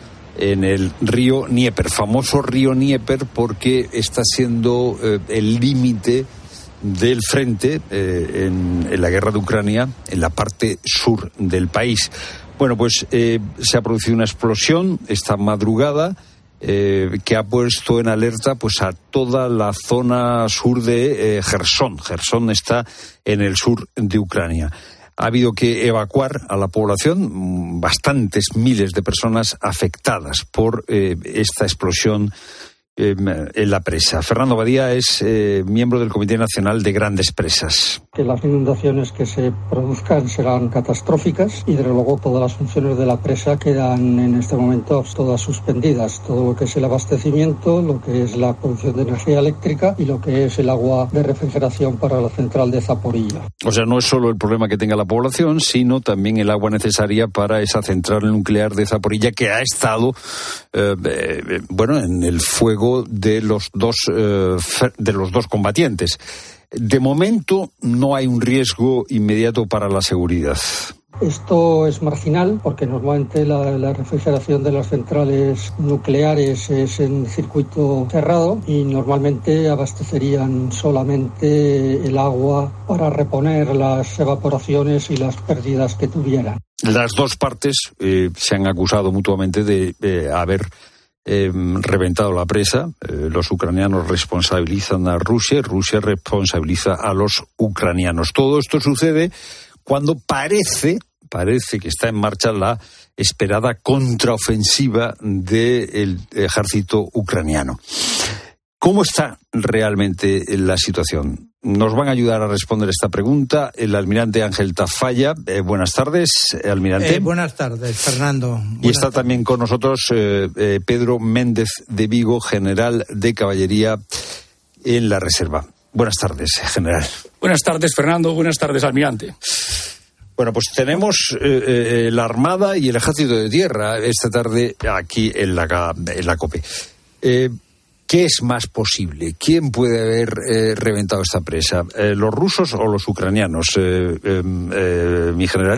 en el río Dnieper, famoso río Dnieper porque está siendo eh, el límite del frente eh, en, en la guerra de Ucrania, en la parte sur del país. Bueno, pues eh, se ha producido una explosión esta madrugada eh, que ha puesto en alerta pues a toda la zona sur de eh, Jersón. Jersón está en el sur de Ucrania. Ha habido que evacuar a la población, bastantes miles de personas afectadas por eh, esta explosión eh, en la presa. Fernando Badía es eh, miembro del Comité Nacional de Grandes Presas. Que las inundaciones que se produzcan serán catastróficas y, desde luego, todas las funciones de la presa quedan en este momento todas suspendidas. Todo lo que es el abastecimiento, lo que es la producción de energía eléctrica y lo que es el agua de refrigeración para la central de Zaporilla. O sea, no es solo el problema que tenga la población, sino también el agua necesaria para esa central nuclear de Zaporilla que ha estado, eh, eh, bueno, en el fuego de los dos eh, de los dos combatientes. De momento no hay un riesgo inmediato para la seguridad. Esto es marginal porque normalmente la, la refrigeración de las centrales nucleares es en circuito cerrado y normalmente abastecerían solamente el agua para reponer las evaporaciones y las pérdidas que tuvieran. Las dos partes eh, se han acusado mutuamente de eh, haber Eh, reventado la presa. Eh, los ucranianos responsabilizan a Rusia y Rusia responsabiliza a los ucranianos. Todo esto sucede cuando parece, parece que está en marcha la esperada contraofensiva del ejército ucraniano. ¿Cómo está realmente la situación? Nos van a ayudar a responder esta pregunta el almirante Ángel Tafalla. Eh, buenas tardes, almirante. Eh, buenas tardes, Fernando. Y buenas está tardes. también con nosotros eh, eh, Pedro Méndez de Vigo, general de caballería en la reserva. Buenas tardes, general. Buenas tardes, Fernando. Buenas tardes, almirante. Bueno, pues tenemos eh, eh, la Armada y el Ejército de Tierra esta tarde aquí en la, en la COPE. Eh, ¿Qué es más posible? ¿Quién puede haber eh, reventado esta presa? Eh, ¿Los rusos o los ucranianos, eh, eh, eh, mi general?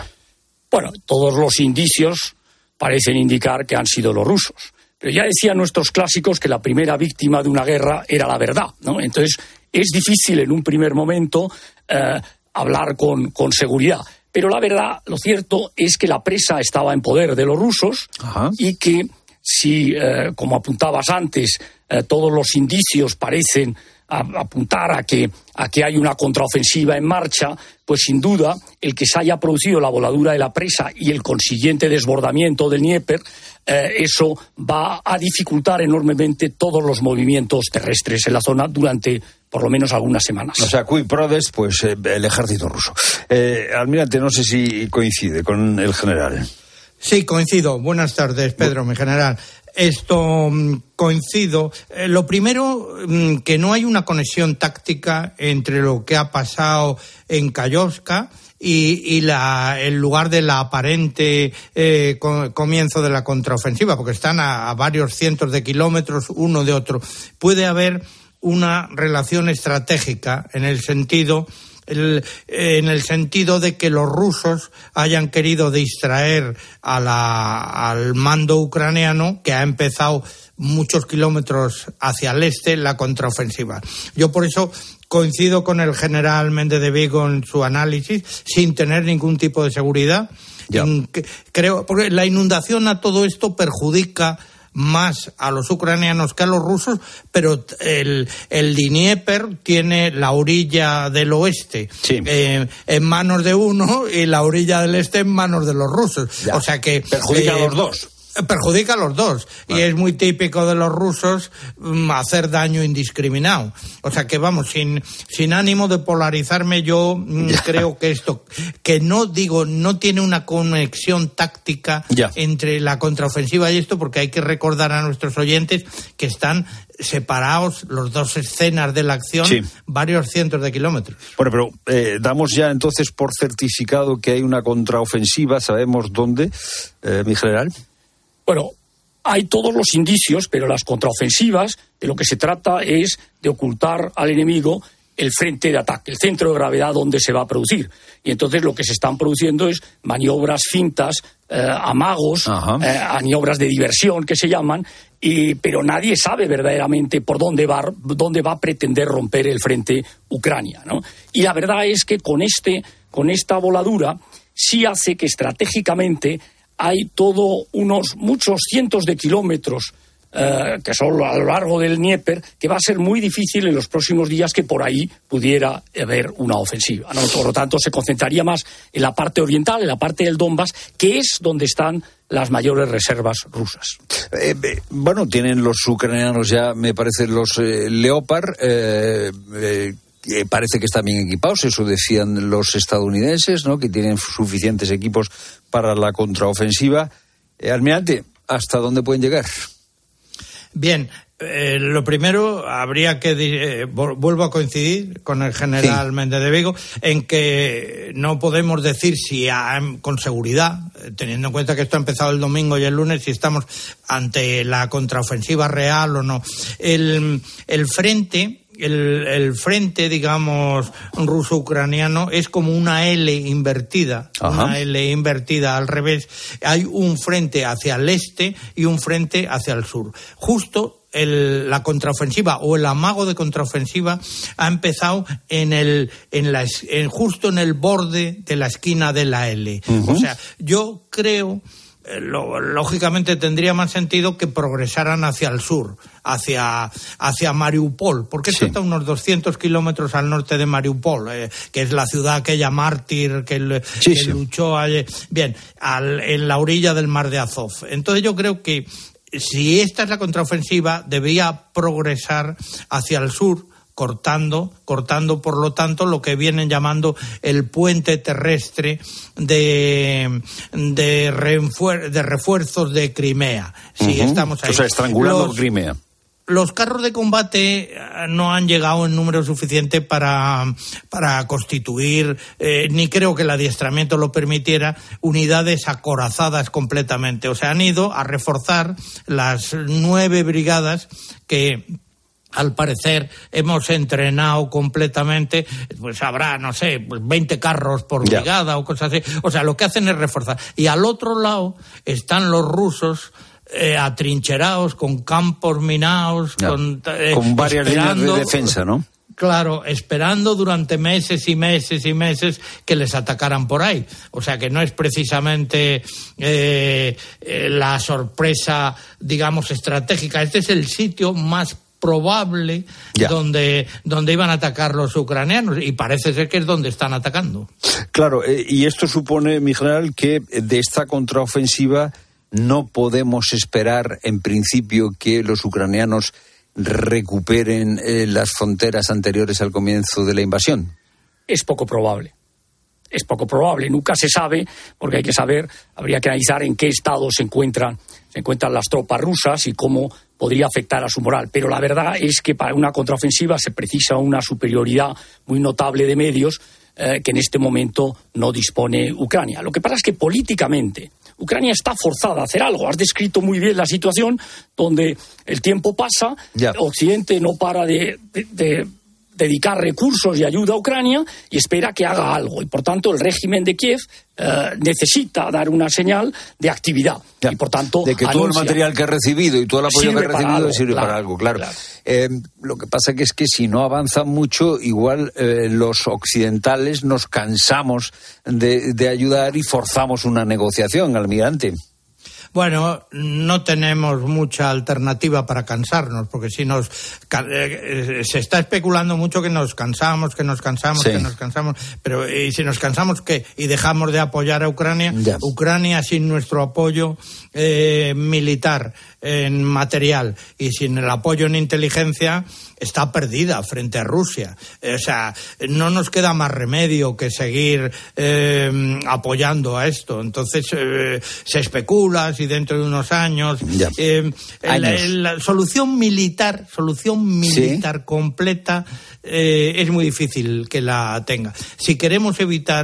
Bueno, todos los indicios parecen indicar que han sido los rusos. Pero ya decían nuestros clásicos que la primera víctima de una guerra era la verdad, ¿no? Entonces, es difícil en un primer momento eh, hablar con, con seguridad. Pero la verdad, lo cierto es que la presa estaba en poder de los rusos. Ajá. Y que si, eh, como apuntabas antes, eh, todos los indicios parecen a, apuntar a que, a que hay una contraofensiva en marcha, pues sin duda el que se haya producido la voladura de la presa y el consiguiente desbordamiento del Dnieper, eh, eso va a dificultar enormemente todos los movimientos terrestres en la zona durante por lo menos algunas semanas. O sea, cui prodest, pues eh, el ejército ruso. Eh, almirante, no sé si coincide con el general. Sí, coincido. Buenas tardes, Pedro, mi general. Esto coincido. Eh, lo primero, que no hay una conexión táctica entre lo que ha pasado en Kayovka y, y la, el lugar de la aparente eh, comienzo de la contraofensiva, porque están a, a varios cientos de kilómetros uno de otro. Puede haber una relación estratégica en el sentido... El, en el sentido de que los rusos hayan querido distraer a la, al mando ucraniano, que ha empezado muchos kilómetros hacia el este la contraofensiva. Yo por eso coincido con el general Méndez de Vigo en su análisis, sin tener ningún tipo de seguridad. Ya. Creo, porque la inundación a todo esto perjudica más a los ucranianos que a los rusos, pero el, el Dnieper tiene la orilla del oeste sí. eh, en manos de uno y la orilla del este en manos de los rusos. Ya. O sea que perjudica eh, a los dos. Perjudica a los dos. Vale. Y es muy típico de los rusos um, hacer daño indiscriminado. O sea que vamos, sin, sin ánimo de polarizarme, yo um, creo que esto, que no digo, no tiene una conexión táctica ya. entre la contraofensiva y esto, porque hay que recordar a nuestros oyentes que están separados los dos escenas de la acción sí. varios cientos de kilómetros. Bueno, pero eh, damos ya entonces por certificado que hay una contraofensiva, ¿sabemos dónde, eh, mi general? Bueno, hay todos los indicios, pero las contraofensivas de lo que se trata es de ocultar al enemigo el frente de ataque, el centro de gravedad donde se va a producir. Y entonces lo que se están produciendo es maniobras fintas, eh, amagos, eh, maniobras de diversión que se llaman, y, pero nadie sabe verdaderamente por dónde va, dónde va a pretender romper el frente Ucrania, ¿no? Y la verdad es que con, este, con esta voladura sí hace que estratégicamente hay todo unos muchos cientos de kilómetros eh, que son a lo largo del Dnieper, que va a ser muy difícil en los próximos días que por ahí pudiera haber una ofensiva, ¿no? Por lo tanto, se concentraría más en la parte oriental, en la parte del Donbass, que es donde están las mayores reservas rusas. Eh, eh, bueno, tienen los ucranianos ya, me parece, los eh, Leopard, eh, eh, Eh, parece que están bien equipados, eso decían los estadounidenses, ¿no? Que tienen suficientes equipos para la contraofensiva. Eh, almirante, ¿hasta dónde pueden llegar? Bien, eh, lo primero habría que, eh, vuelvo a coincidir con el general sí. Méndez de Vigo, en que no podemos decir si ha, con seguridad, teniendo en cuenta que esto ha empezado el domingo y el lunes, si estamos ante la contraofensiva real o no. El, el frente... El, el frente, digamos, ruso-ucraniano es como una L invertida, Ajá. una L invertida al revés. Hay un frente hacia el este y un frente hacia el sur. Justo el, la contraofensiva o el amago de contraofensiva ha empezado en el, en la, en, justo en el borde de la esquina de la L. Uh-huh. O sea, yo creo... Lo, lógicamente tendría más sentido que progresaran hacia el sur, hacia, hacia Mariupol, porque esto sí. está a unos doscientos kilómetros al norte de Mariupol, eh, que es la ciudad aquella mártir que, sí, que sí. luchó allí, bien, al, en la orilla del mar de Azov. Entonces yo creo que si esta es la contraofensiva, debía progresar hacia el sur, cortando, cortando por lo tanto lo que vienen llamando el puente terrestre de, de, refuer, de refuerzos de Crimea. Sí, uh-huh. estamos ahí. O sea, estrangulando los, Crimea. Los carros de combate no han llegado en número suficiente para, para constituir, eh, ni creo que el adiestramiento lo permitiera, unidades acorazadas completamente. O sea, han ido a reforzar las nueve brigadas que... al parecer hemos entrenado completamente, pues habrá, no sé, pues veinte carros por brigada o cosas así. O sea, lo que hacen es reforzar. Y al otro lado están los rusos eh, atrincherados, con campos minados, ya. con, eh, con varias líneas de defensa, ¿no? Claro, esperando durante meses y meses y meses que les atacaran por ahí. O sea que no es precisamente eh, eh, la sorpresa, digamos, estratégica. Este es el sitio más probable ya. donde donde iban a atacar los ucranianos, y parece ser que es donde están atacando. Claro, eh, y esto supone, mi general, que de esta contraofensiva no podemos esperar en principio que los ucranianos recuperen eh, las fronteras anteriores al comienzo de la invasión. Es poco probable. Es poco probable, nunca se sabe, porque hay que saber, habría que analizar en qué estado se encuentran, se encuentran las tropas rusas y cómo podría afectar a su moral. Pero la verdad es que para una contraofensiva se precisa una superioridad muy notable de medios eh, que en este momento no dispone Ucrania. Lo que pasa es que políticamente Ucrania está forzada a hacer algo. Has descrito muy bien la situación donde el tiempo pasa, ya. Occidente no para de... de, de dedicar recursos y ayuda a Ucrania y espera que haga algo. Y por tanto el régimen de Kiev eh, necesita dar una señal de actividad. Ya. Y por tanto de que anuncia, todo el material que ha recibido y todo el apoyo que ha recibido algo, sirve claro, para algo, claro. claro. Eh, lo que pasa que es que si no avanza mucho, igual eh, los occidentales nos cansamos de, de ayudar y forzamos una negociación, almirante. Bueno, no tenemos mucha alternativa para cansarnos, porque si nos eh, se está especulando mucho que nos cansamos, que nos cansamos, sí. que nos cansamos, pero y si nos cansamos ¿qué? Y dejamos de apoyar a Ucrania, ya. Ucrania sin nuestro apoyo eh, militar, en material y sin el apoyo en inteligencia está perdida frente a Rusia. O sea, no nos queda más remedio que seguir eh, apoyando a esto. Entonces eh, se especula si dentro de unos años, eh, el, el, la solución militar, solución militar ¿Sí? completa eh, es muy difícil que la tenga. Si queremos evitar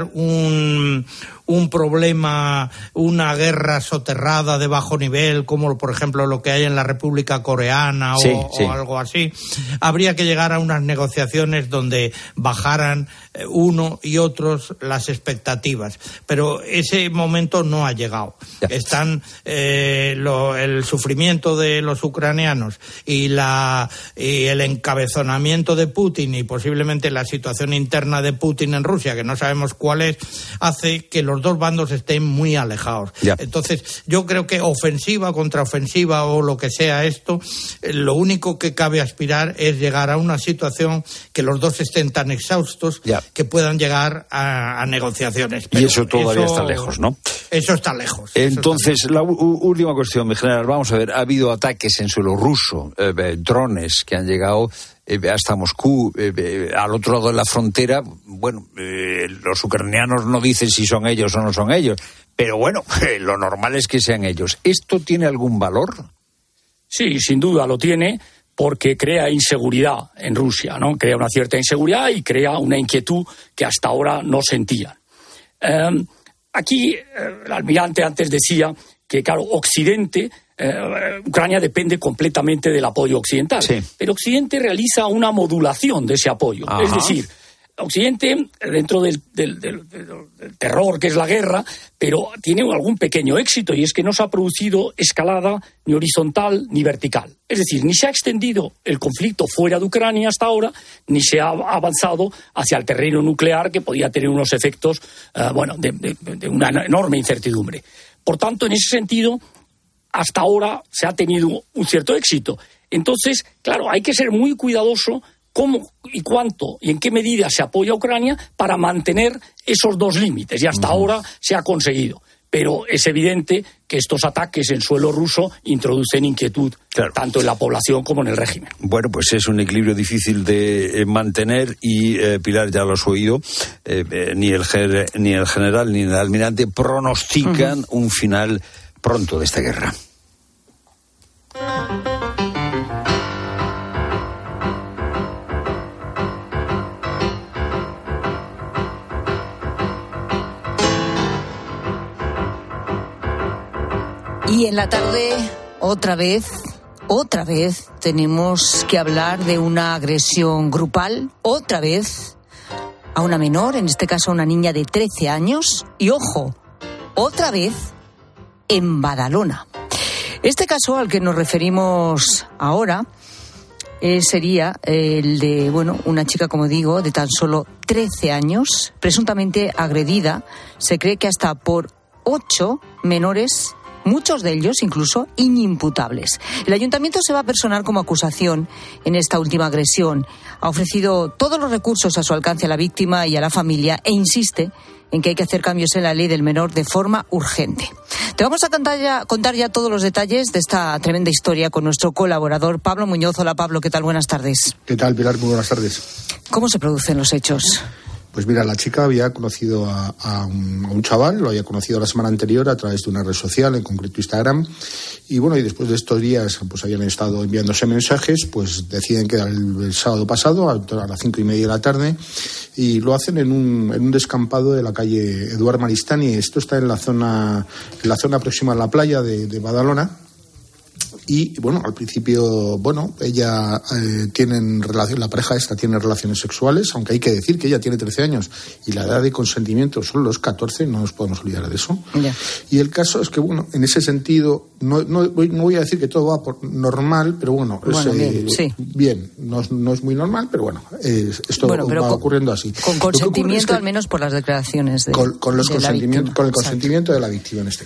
un un problema, una guerra soterrada de bajo nivel, como por ejemplo lo que hay en la República Coreana sí, o, sí. o algo así, habría que llegar a unas negociaciones donde bajaran uno y otros las expectativas. Pero ese momento no ha llegado. Ya. Están eh, lo, el sufrimiento de los ucranianos y, la, y el encabezonamiento de Putin y posiblemente la situación interna de Putin en Rusia, que no sabemos cuál es, hace que los dos bandos estén muy alejados. Ya. Entonces, yo creo que ofensiva, contraofensiva o lo que sea esto, eh, lo único que cabe aspirar es llegar a una situación que los dos estén tan exhaustos ya. que puedan llegar a, a negociaciones. Pero y eso todavía eso, está lejos, ¿no? Eso está lejos. Entonces, está lejos. la u- última cuestión, mi general, vamos a ver, ha habido ataques en suelo ruso, eh, eh, drones que han llegado eh, hasta Moscú, eh, eh, al otro lado de la frontera. Bueno, eh, los ucranianos no dicen si son ellos o no son ellos, pero bueno, eh, lo normal es que sean ellos. ¿Esto tiene algún valor? Sí, sin duda lo tiene, porque crea inseguridad en Rusia, ¿no? Crea una cierta inseguridad y crea una inquietud que hasta ahora no sentían. Eh, aquí eh, el almirante antes decía que, claro, Occidente, eh, Ucrania depende completamente del apoyo occidental, sí. pero Occidente realiza una modulación de ese apoyo. Ajá. Es decir, Occidente, dentro del, del, del, del terror que es la guerra, pero tiene algún pequeño éxito, y es que no se ha producido escalada ni horizontal ni vertical. Es decir, ni se ha extendido el conflicto fuera de Ucrania hasta ahora, ni se ha avanzado hacia el terreno nuclear, que podía tener unos efectos, uh, bueno, de, de, de una enorme incertidumbre. Por tanto, en ese sentido, hasta ahora se ha tenido un cierto éxito. Entonces, claro, hay que ser muy cuidadoso cómo y cuánto y en qué medida se apoya a Ucrania para mantener esos dos límites. Y hasta uh-huh. ahora se ha conseguido. Pero es evidente que estos ataques en suelo ruso introducen inquietud, claro. tanto en la población como en el régimen. Bueno, pues es un equilibrio difícil de eh, mantener y, eh, Pilar, ya lo has oído, eh, eh, ni, el ger- ni el general ni el almirante pronostican uh-huh. un final pronto de esta guerra. Y en la tarde, otra vez, otra vez, tenemos que hablar de una agresión grupal, otra vez, a una menor, en este caso a una niña de trece años, y ojo, otra vez, en Badalona. Este caso al que nos referimos ahora eh, sería el de, bueno, una chica, como digo, de tan solo trece años, presuntamente agredida, se cree que hasta por ocho menores, muchos de ellos incluso inimputables. El ayuntamiento se va a personar como acusación en esta última agresión. Ha ofrecido todos los recursos a su alcance a la víctima y a la familia e insiste en que hay que hacer cambios en la ley del menor de forma urgente. Te vamos a contar ya, contar ya todos los detalles de esta tremenda historia con nuestro colaborador Pablo Muñoz. Hola Pablo, ¿qué tal? Buenas tardes. ¿Qué tal, Pilar? Muy buenas tardes. ¿Cómo se producen los hechos? Pues mira, la chica había conocido a, a, un, a un chaval, lo había conocido la semana anterior a través de una red social, en concreto Instagram, y bueno, y después de estos días pues habían estado enviándose mensajes, pues deciden quedar el, el sábado pasado a, a las cinco y media de la tarde, y lo hacen en un, en un descampado de la calle Eduard Maristany. Esto está en la zona, en la zona próxima a la playa de, de Badalona. Y bueno, al principio, bueno, ella eh, tienen relación, la pareja esta tiene relaciones sexuales, aunque hay que decir que ella tiene trece años y la edad de consentimiento son los catorce, no nos podemos olvidar de eso. Yeah. Y el caso es que, bueno, en ese sentido, no, no, voy, no voy a decir que todo va por normal, pero bueno, bueno es, bien, eh, sí. bien, no, no es muy normal, pero bueno, es, esto bueno, pero va con, ocurriendo así. Con consentimiento, es que, al menos por las declaraciones de, con, con los de consentimiento, la víctima. Con el consentimiento Exacto. de la víctima en este caso.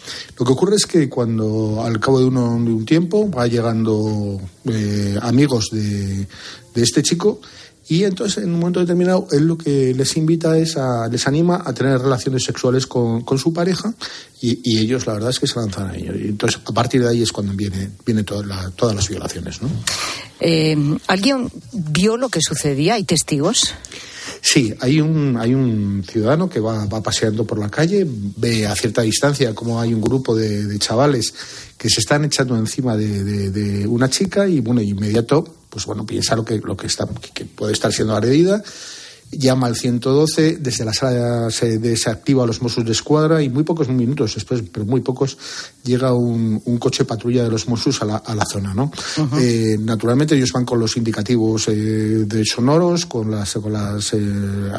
Lo que ocurre es que cuando al cabo de, uno, de un tiempo va llegando eh, amigos de, de este chico, y entonces en un momento determinado él lo que les invita es a, les anima a tener relaciones sexuales con, con su pareja, y, y ellos la verdad es que se lanzan a ello. Y entonces a partir de ahí es cuando viene, viene toda la, todas las violaciones, ¿no? Eh, ¿Alguien vio lo que sucedía? ¿Hay testigos? Sí, hay un, hay un ciudadano que va, va paseando por la calle, ve a cierta distancia como hay un grupo de, de chavales que se están echando encima de, de, de una chica, y bueno, inmediato, pues bueno, piensa lo que, lo que, está, que puede estar siendo agredida. Llama al ciento doce, desde la sala se desactiva a los Mossos de Escuadra, y muy pocos minutos después, pero muy pocos, llega un, un coche patrulla de los Mossos a la, a la zona, ¿no? Uh-huh. Eh, naturalmente ellos van con los indicativos eh, de sonoros, con las, con las eh,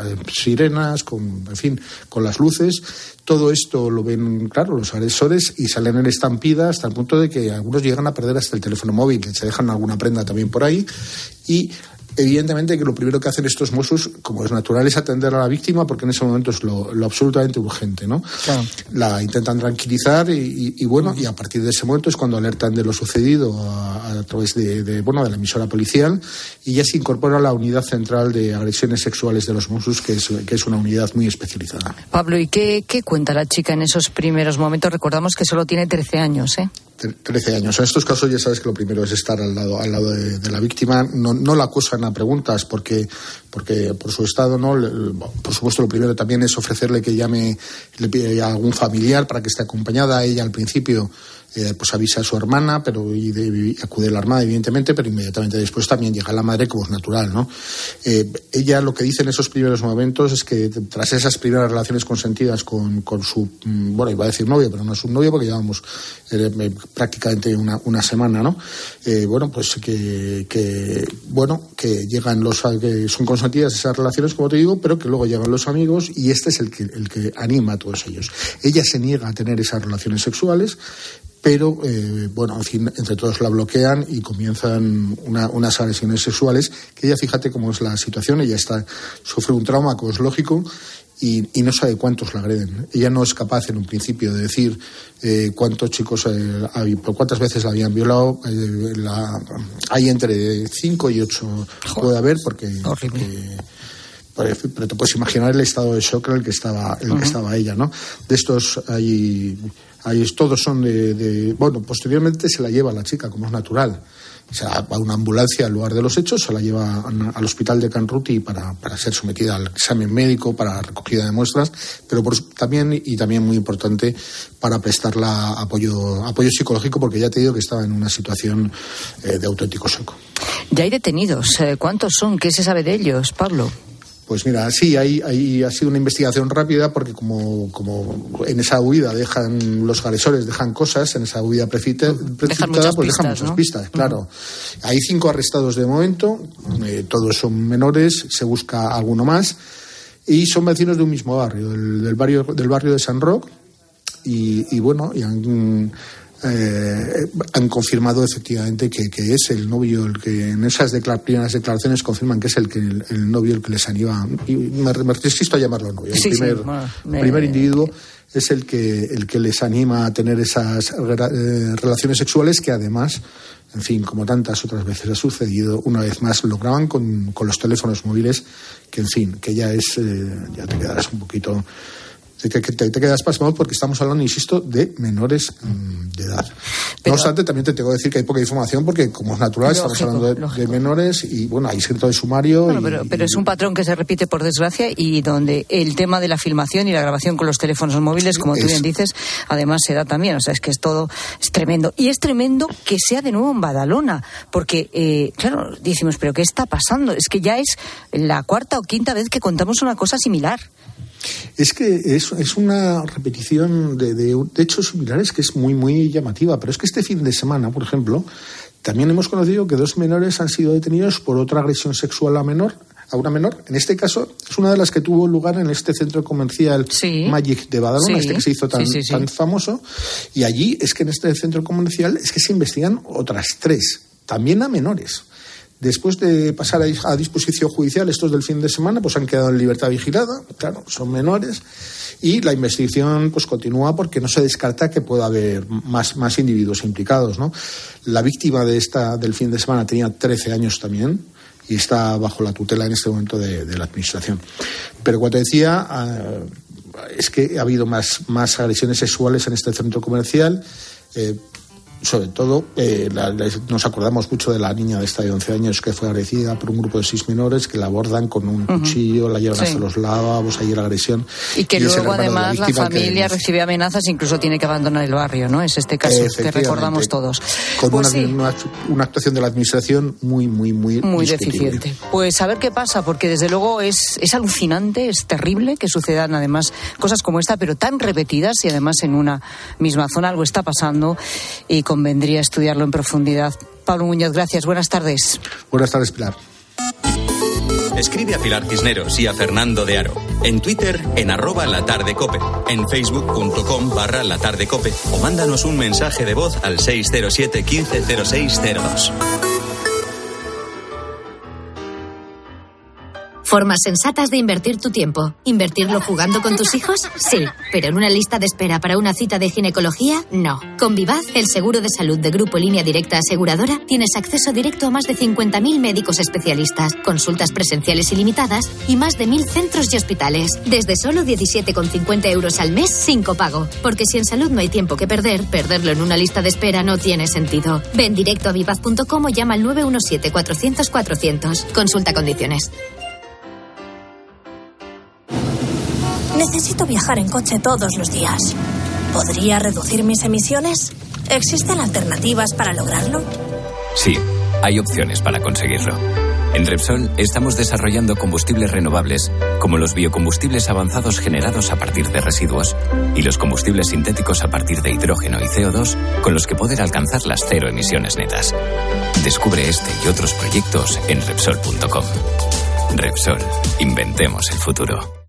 sirenas, con, en fin, con las luces. Todo esto lo ven, claro, los agresores, y salen en estampida hasta el punto de que algunos llegan a perder hasta el teléfono móvil, que se dejan alguna prenda también por ahí. Y evidentemente que lo primero que hacen estos Mossos, como es natural, es atender a la víctima, porque en ese momento es lo, lo absolutamente urgente, ¿no? Claro. La intentan tranquilizar y, y, y bueno, y a partir de ese momento es cuando alertan de lo sucedido a, a través de, de, bueno, de la emisora policial, y ya se incorpora a la unidad central de agresiones sexuales de los Mossos, que es, que es una unidad muy especializada. Pablo, ¿y qué, qué cuenta la chica en esos primeros momentos? Recordamos que solo tiene trece años, ¿eh? trece años. En estos casos ya sabes que lo primero es estar al lado, al lado de, de la víctima. No, no la acusan a preguntas porque, porque por su estado, ¿no? Por supuesto, lo primero también es ofrecerle que llame, le pide a algún familiar para que esté acompañada. Ella al principio eh, pues avisa a su hermana, pero y, de, y acude la hermana, evidentemente, pero inmediatamente después también llega la madre, como es natural, ¿no? Eh, ella lo que dice en esos primeros momentos es que tras esas primeras relaciones consentidas con, con su, bueno, iba a decir novio, pero no es un novio porque llevamos eh, prácticamente una, una semana, ¿no? Eh, bueno, pues que, que, bueno, que llegan los, que son consentidas esas relaciones, como te digo, pero que luego llegan los amigos, y este es el que, el que anima a todos ellos. Ella se niega a tener esas relaciones sexuales, pero, eh, bueno, en fin, entre todos la bloquean y comienzan una, unas agresiones sexuales, que ella, fíjate cómo es la situación, ella está, sufre un trauma, que es lógico, y, y no sabe cuántos la agreden. Ella no es capaz en un principio de decir eh, cuántos chicos, eh, hay, por cuántas veces la habían violado. Eh, la, hay entre cinco y ocho puede haber, porque... porque pero te puedes imaginar el estado de shock en el que estaba, en el uh-huh. que estaba ella, ¿no? De estos hay... Ahí todos son de, de... Bueno, posteriormente se la lleva la chica, como es natural. O sea, va a una ambulancia al lugar de los hechos, se la lleva al hospital de Canruti para, para ser sometida al examen médico, para recogida de muestras, pero por, también, y también muy importante, para prestarla apoyo, apoyo psicológico, porque ya te digo que estaba en una situación eh, de auténtico shock. ¿Ya hay detenidos? ¿Cuántos son? ¿Qué se sabe de ellos, Pablo? Pues mira, sí, hay, hay, ha sido una investigación rápida, porque como, como en esa huida dejan los agresores, dejan cosas, en esa huida precipitada, pues dejan muchas ¿no? pistas, claro. Uh-huh. Hay cinco arrestados de momento, eh, todos son menores, se busca alguno más, y son vecinos de un mismo barrio, del, del barrio del barrio de San Roque, y, y bueno, y han... Eh, han confirmado efectivamente que, que es el novio el que en esas declar- primeras declaraciones confirman que es el que el, el novio el que les anima, y me, me resisto a llamarlo novio, sí, el primer, sí, bueno, me... primer individuo es el que el que les anima a tener esas eh, relaciones sexuales, que además, en fin, como tantas otras veces ha sucedido, una vez más lo graban con, con los teléfonos móviles, que en fin, que ya es eh, ya te quedarás un poquito... Te, te, te quedas pasmado, porque estamos hablando, insisto, de menores mmm, de edad. Pero, no obstante, también te tengo que decir que hay poca información, porque como es natural, lógico, estamos hablando de, de menores, y bueno, hay escrito de sumario. Bueno, y, pero, pero y, es un patrón que se repite, por desgracia, y donde el tema de la filmación y la grabación con los teléfonos móviles, como tú es, bien dices, además se da también. O sea, es que es todo, es tremendo. Y es tremendo que sea de nuevo en Badalona, porque, eh, claro, decimos, ¿pero qué está pasando? Es que ya es la cuarta o quinta vez que contamos una cosa similar. Es que es, es una repetición de, de, de hechos similares que es muy, muy llamativa. Pero es que este fin de semana, por ejemplo, también hemos conocido que dos menores han sido detenidos por otra agresión sexual a menor, a una menor. En este caso, es una de las que tuvo lugar en este centro comercial sí. Magic de Badalona, sí. este que se hizo tan, sí, sí, sí. tan famoso. Y allí es que en este centro comercial es que se investigan otras tres, también a menores. Después de pasar a disposición judicial, estos del fin de semana pues han quedado en libertad vigilada, claro, son menores, y la investigación pues continúa porque no se descarta que pueda haber más, más individuos implicados, ¿no? La víctima de esta del fin de semana tenía trece años también y está bajo la tutela en este momento de, de la administración. Pero como te decía, uh, es que ha habido más, más agresiones sexuales en este centro comercial. Eh, Sobre todo, eh, la, la, nos acordamos mucho de la niña de esta de once años que fue agredida por un grupo de seis menores que la abordan con un uh-huh. cuchillo, la llevan sí. hasta los lavabos, ahí la agresión. Y que y luego, además, la, la familia que, recibe amenazas, incluso tiene que abandonar el barrio, ¿no? Es este caso que recordamos todos. Con pues una, sí. una, una actuación de la administración muy, muy, muy Muy deficiente. Pues a ver qué pasa, porque desde luego es, es alucinante, es terrible que sucedan, además, cosas como esta, pero tan repetidas y además en una misma zona. Algo está pasando y convendría estudiarlo en profundidad. Pablo Muñoz, gracias. Buenas tardes. Buenas tardes, Pilar. Escribe a Pilar Cisneros y a Fernando de Aro. En Twitter, en arroba latardecope. En facebook.com barra latardecope. O mándanos un mensaje de voz al seis cero siete, quince cero seis cero dos. Formas sensatas de invertir tu tiempo. ¿Invertirlo jugando con tus hijos? Sí, pero en una lista de espera para una cita de ginecología, no. Con Vivaz, el seguro de salud de Grupo Línea Directa Aseguradora, tienes acceso directo a más de cincuenta mil médicos especialistas, consultas presenciales ilimitadas y más de mil centros y hospitales. Desde solo diecisiete con cincuenta euros al mes sin copago. Porque si en salud no hay tiempo que perder, perderlo en una lista de espera no tiene sentido. Ven directo a vivaz punto com o llama al nueve uno siete, cuatrocientos, cuatrocientos. Consulta condiciones. Necesito viajar en coche todos los días. ¿Podría reducir mis emisiones? ¿Existen alternativas para lograrlo? Sí, hay opciones para conseguirlo. En Repsol estamos desarrollando combustibles renovables, como los biocombustibles avanzados generados a partir de residuos y los combustibles sintéticos a partir de hidrógeno y C O dos, con los que poder alcanzar las cero emisiones netas. Descubre este y otros proyectos en Repsol punto com. Repsol, inventemos el futuro.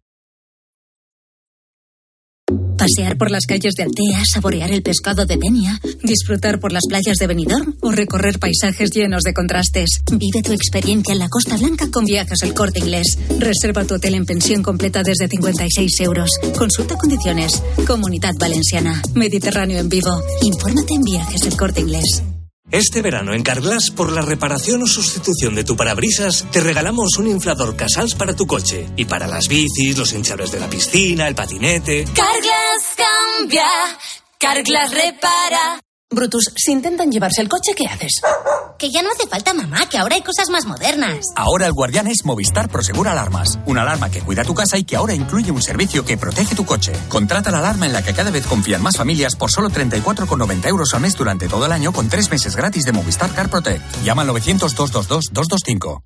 Pasear por las calles de Altea, saborear el pescado de Denia, disfrutar por las playas de Benidorm o recorrer paisajes llenos de contrastes. Vive tu experiencia en la Costa Blanca con Viajes El Corte Inglés. Reserva tu hotel en pensión completa desde cincuenta y seis euros. Consulta condiciones. Comunidad Valenciana. Mediterráneo en vivo. Infórmate en Viajes El Corte Inglés. Este verano en Carglass, por la reparación o sustitución de tu parabrisas, te regalamos un inflador Casals para tu coche. Y para las bicis, los hinchables de la piscina, el patinete... Carglass cambia, Carglass repara. Brutus, si intentan llevarse el coche, ¿qué haces? Que ya no hace falta, mamá, que ahora hay cosas más modernas. Ahora el guardián es Movistar Prosegur Alarmas. Una alarma que cuida tu casa y que ahora incluye un servicio que protege tu coche. Contrata la alarma en la que cada vez confían más familias por solo treinta y cuatro con noventa euros al mes durante todo el año con tres meses gratis de Movistar Car Protect. Llama al novecientos, doscientos veintidós, doscientos veinticinco.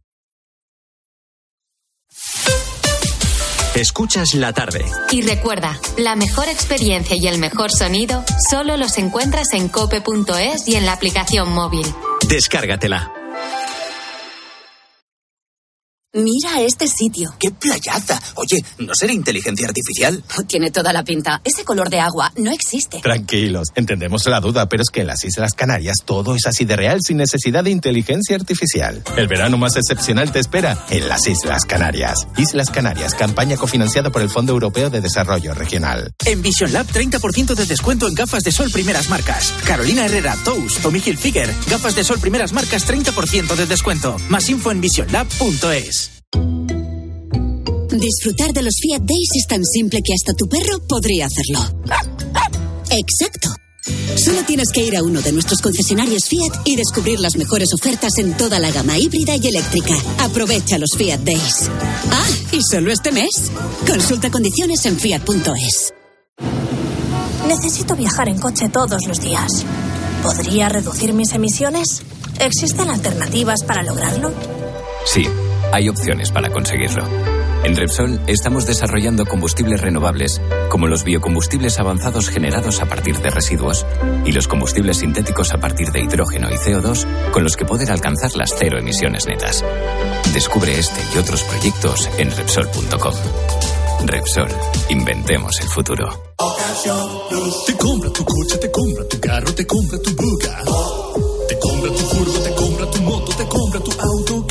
Escuchas la tarde. Y recuerda, la mejor experiencia y el mejor sonido solo los encuentras en cope punto es y en la aplicación móvil. Descárgatela. Mira este sitio. ¡Qué playaza! Oye, ¿no será inteligencia artificial? Tiene toda la pinta. Ese color de agua no existe. Tranquilos, entendemos la duda, pero es que en las Islas Canarias todo es así de real sin necesidad de inteligencia artificial. El verano más excepcional te espera en las Islas Canarias. Islas Canarias, campaña cofinanciada por el Fondo Europeo de Desarrollo Regional. En Vision Lab, treinta por ciento de descuento en gafas de sol primeras marcas. Carolina Herrera, Tous, Tommy Hilfiger. Gafas de sol primeras marcas, treinta por ciento de descuento. Más info en vision lab punto es. Disfrutar de los Fiat Days es tan simple que hasta tu perro podría hacerlo. Exacto. Solo tienes que ir a uno de nuestros concesionarios Fiat y descubrir las mejores ofertas en toda la gama híbrida y eléctrica. Aprovecha los Fiat Days. Ah, y solo este mes. Consulta condiciones en fiat punto es. Necesito viajar en coche todos los días. ¿Podría reducir mis emisiones? ¿Existen alternativas para lograrlo? Sí, hay opciones para conseguirlo. En Repsol estamos desarrollando combustibles renovables, como los biocombustibles avanzados generados a partir de residuos y los combustibles sintéticos a partir de hidrógeno y C O dos, con los que poder alcanzar las cero emisiones netas. Descubre este y otros proyectos en Repsol punto com. Repsol, inventemos el futuro. Te compra tu coche, te compra tu carro, te compra tu buga. Te compra tu furgo, te compra tu moto, te compra tu auto.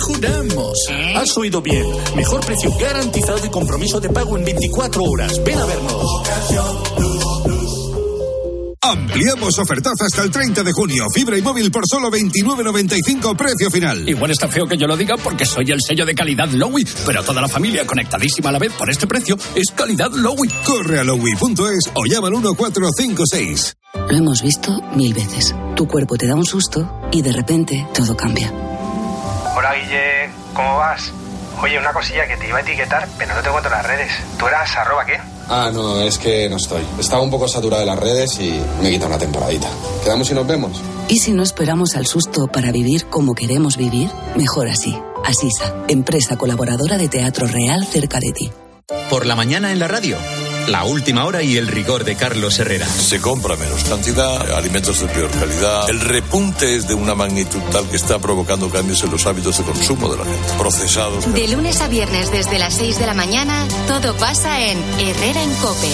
mejoramos. Has oído bien. Mejor precio garantizado y compromiso de pago en veinticuatro horas. Ven a vernos. Ampliamos ofertaz hasta el treinta de junio. Fibra y móvil por solo veintinueve noventa y cinco, precio final. Igual está feo que yo lo diga porque soy el sello de calidad Lowy, pero toda la familia conectadísima a la vez por este precio es calidad Lowy. Corre a lowy punto es o llama al uno cuatro cinco seis. Lo hemos visto mil veces. Tu cuerpo te da un susto y de repente todo cambia. Hola Guille, ¿cómo vas? Oye, una cosilla que te iba a etiquetar, pero no te encuentro en las redes. ¿Tú eras arroba qué? Ah, no, es que no estoy. Estaba un poco saturado de las redes y me he quitado una temporadita. ¿Quedamos y nos vemos? ¿Y si no esperamos al susto para vivir como queremos vivir? Mejor así. Asisa, empresa colaboradora de Teatro Real cerca de ti. Por la mañana en la radio, la última hora y el rigor de Carlos Herrera. Se compra menos cantidad, alimentos de peor calidad. El repunte es de una magnitud tal que está provocando cambios en los hábitos de consumo de la gente. Procesados. De lunes a viernes desde las seis de la mañana, todo pasa en Herrera en COPE.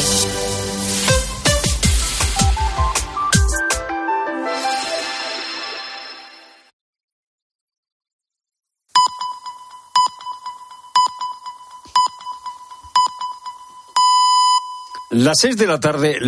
Las seis de la tarde.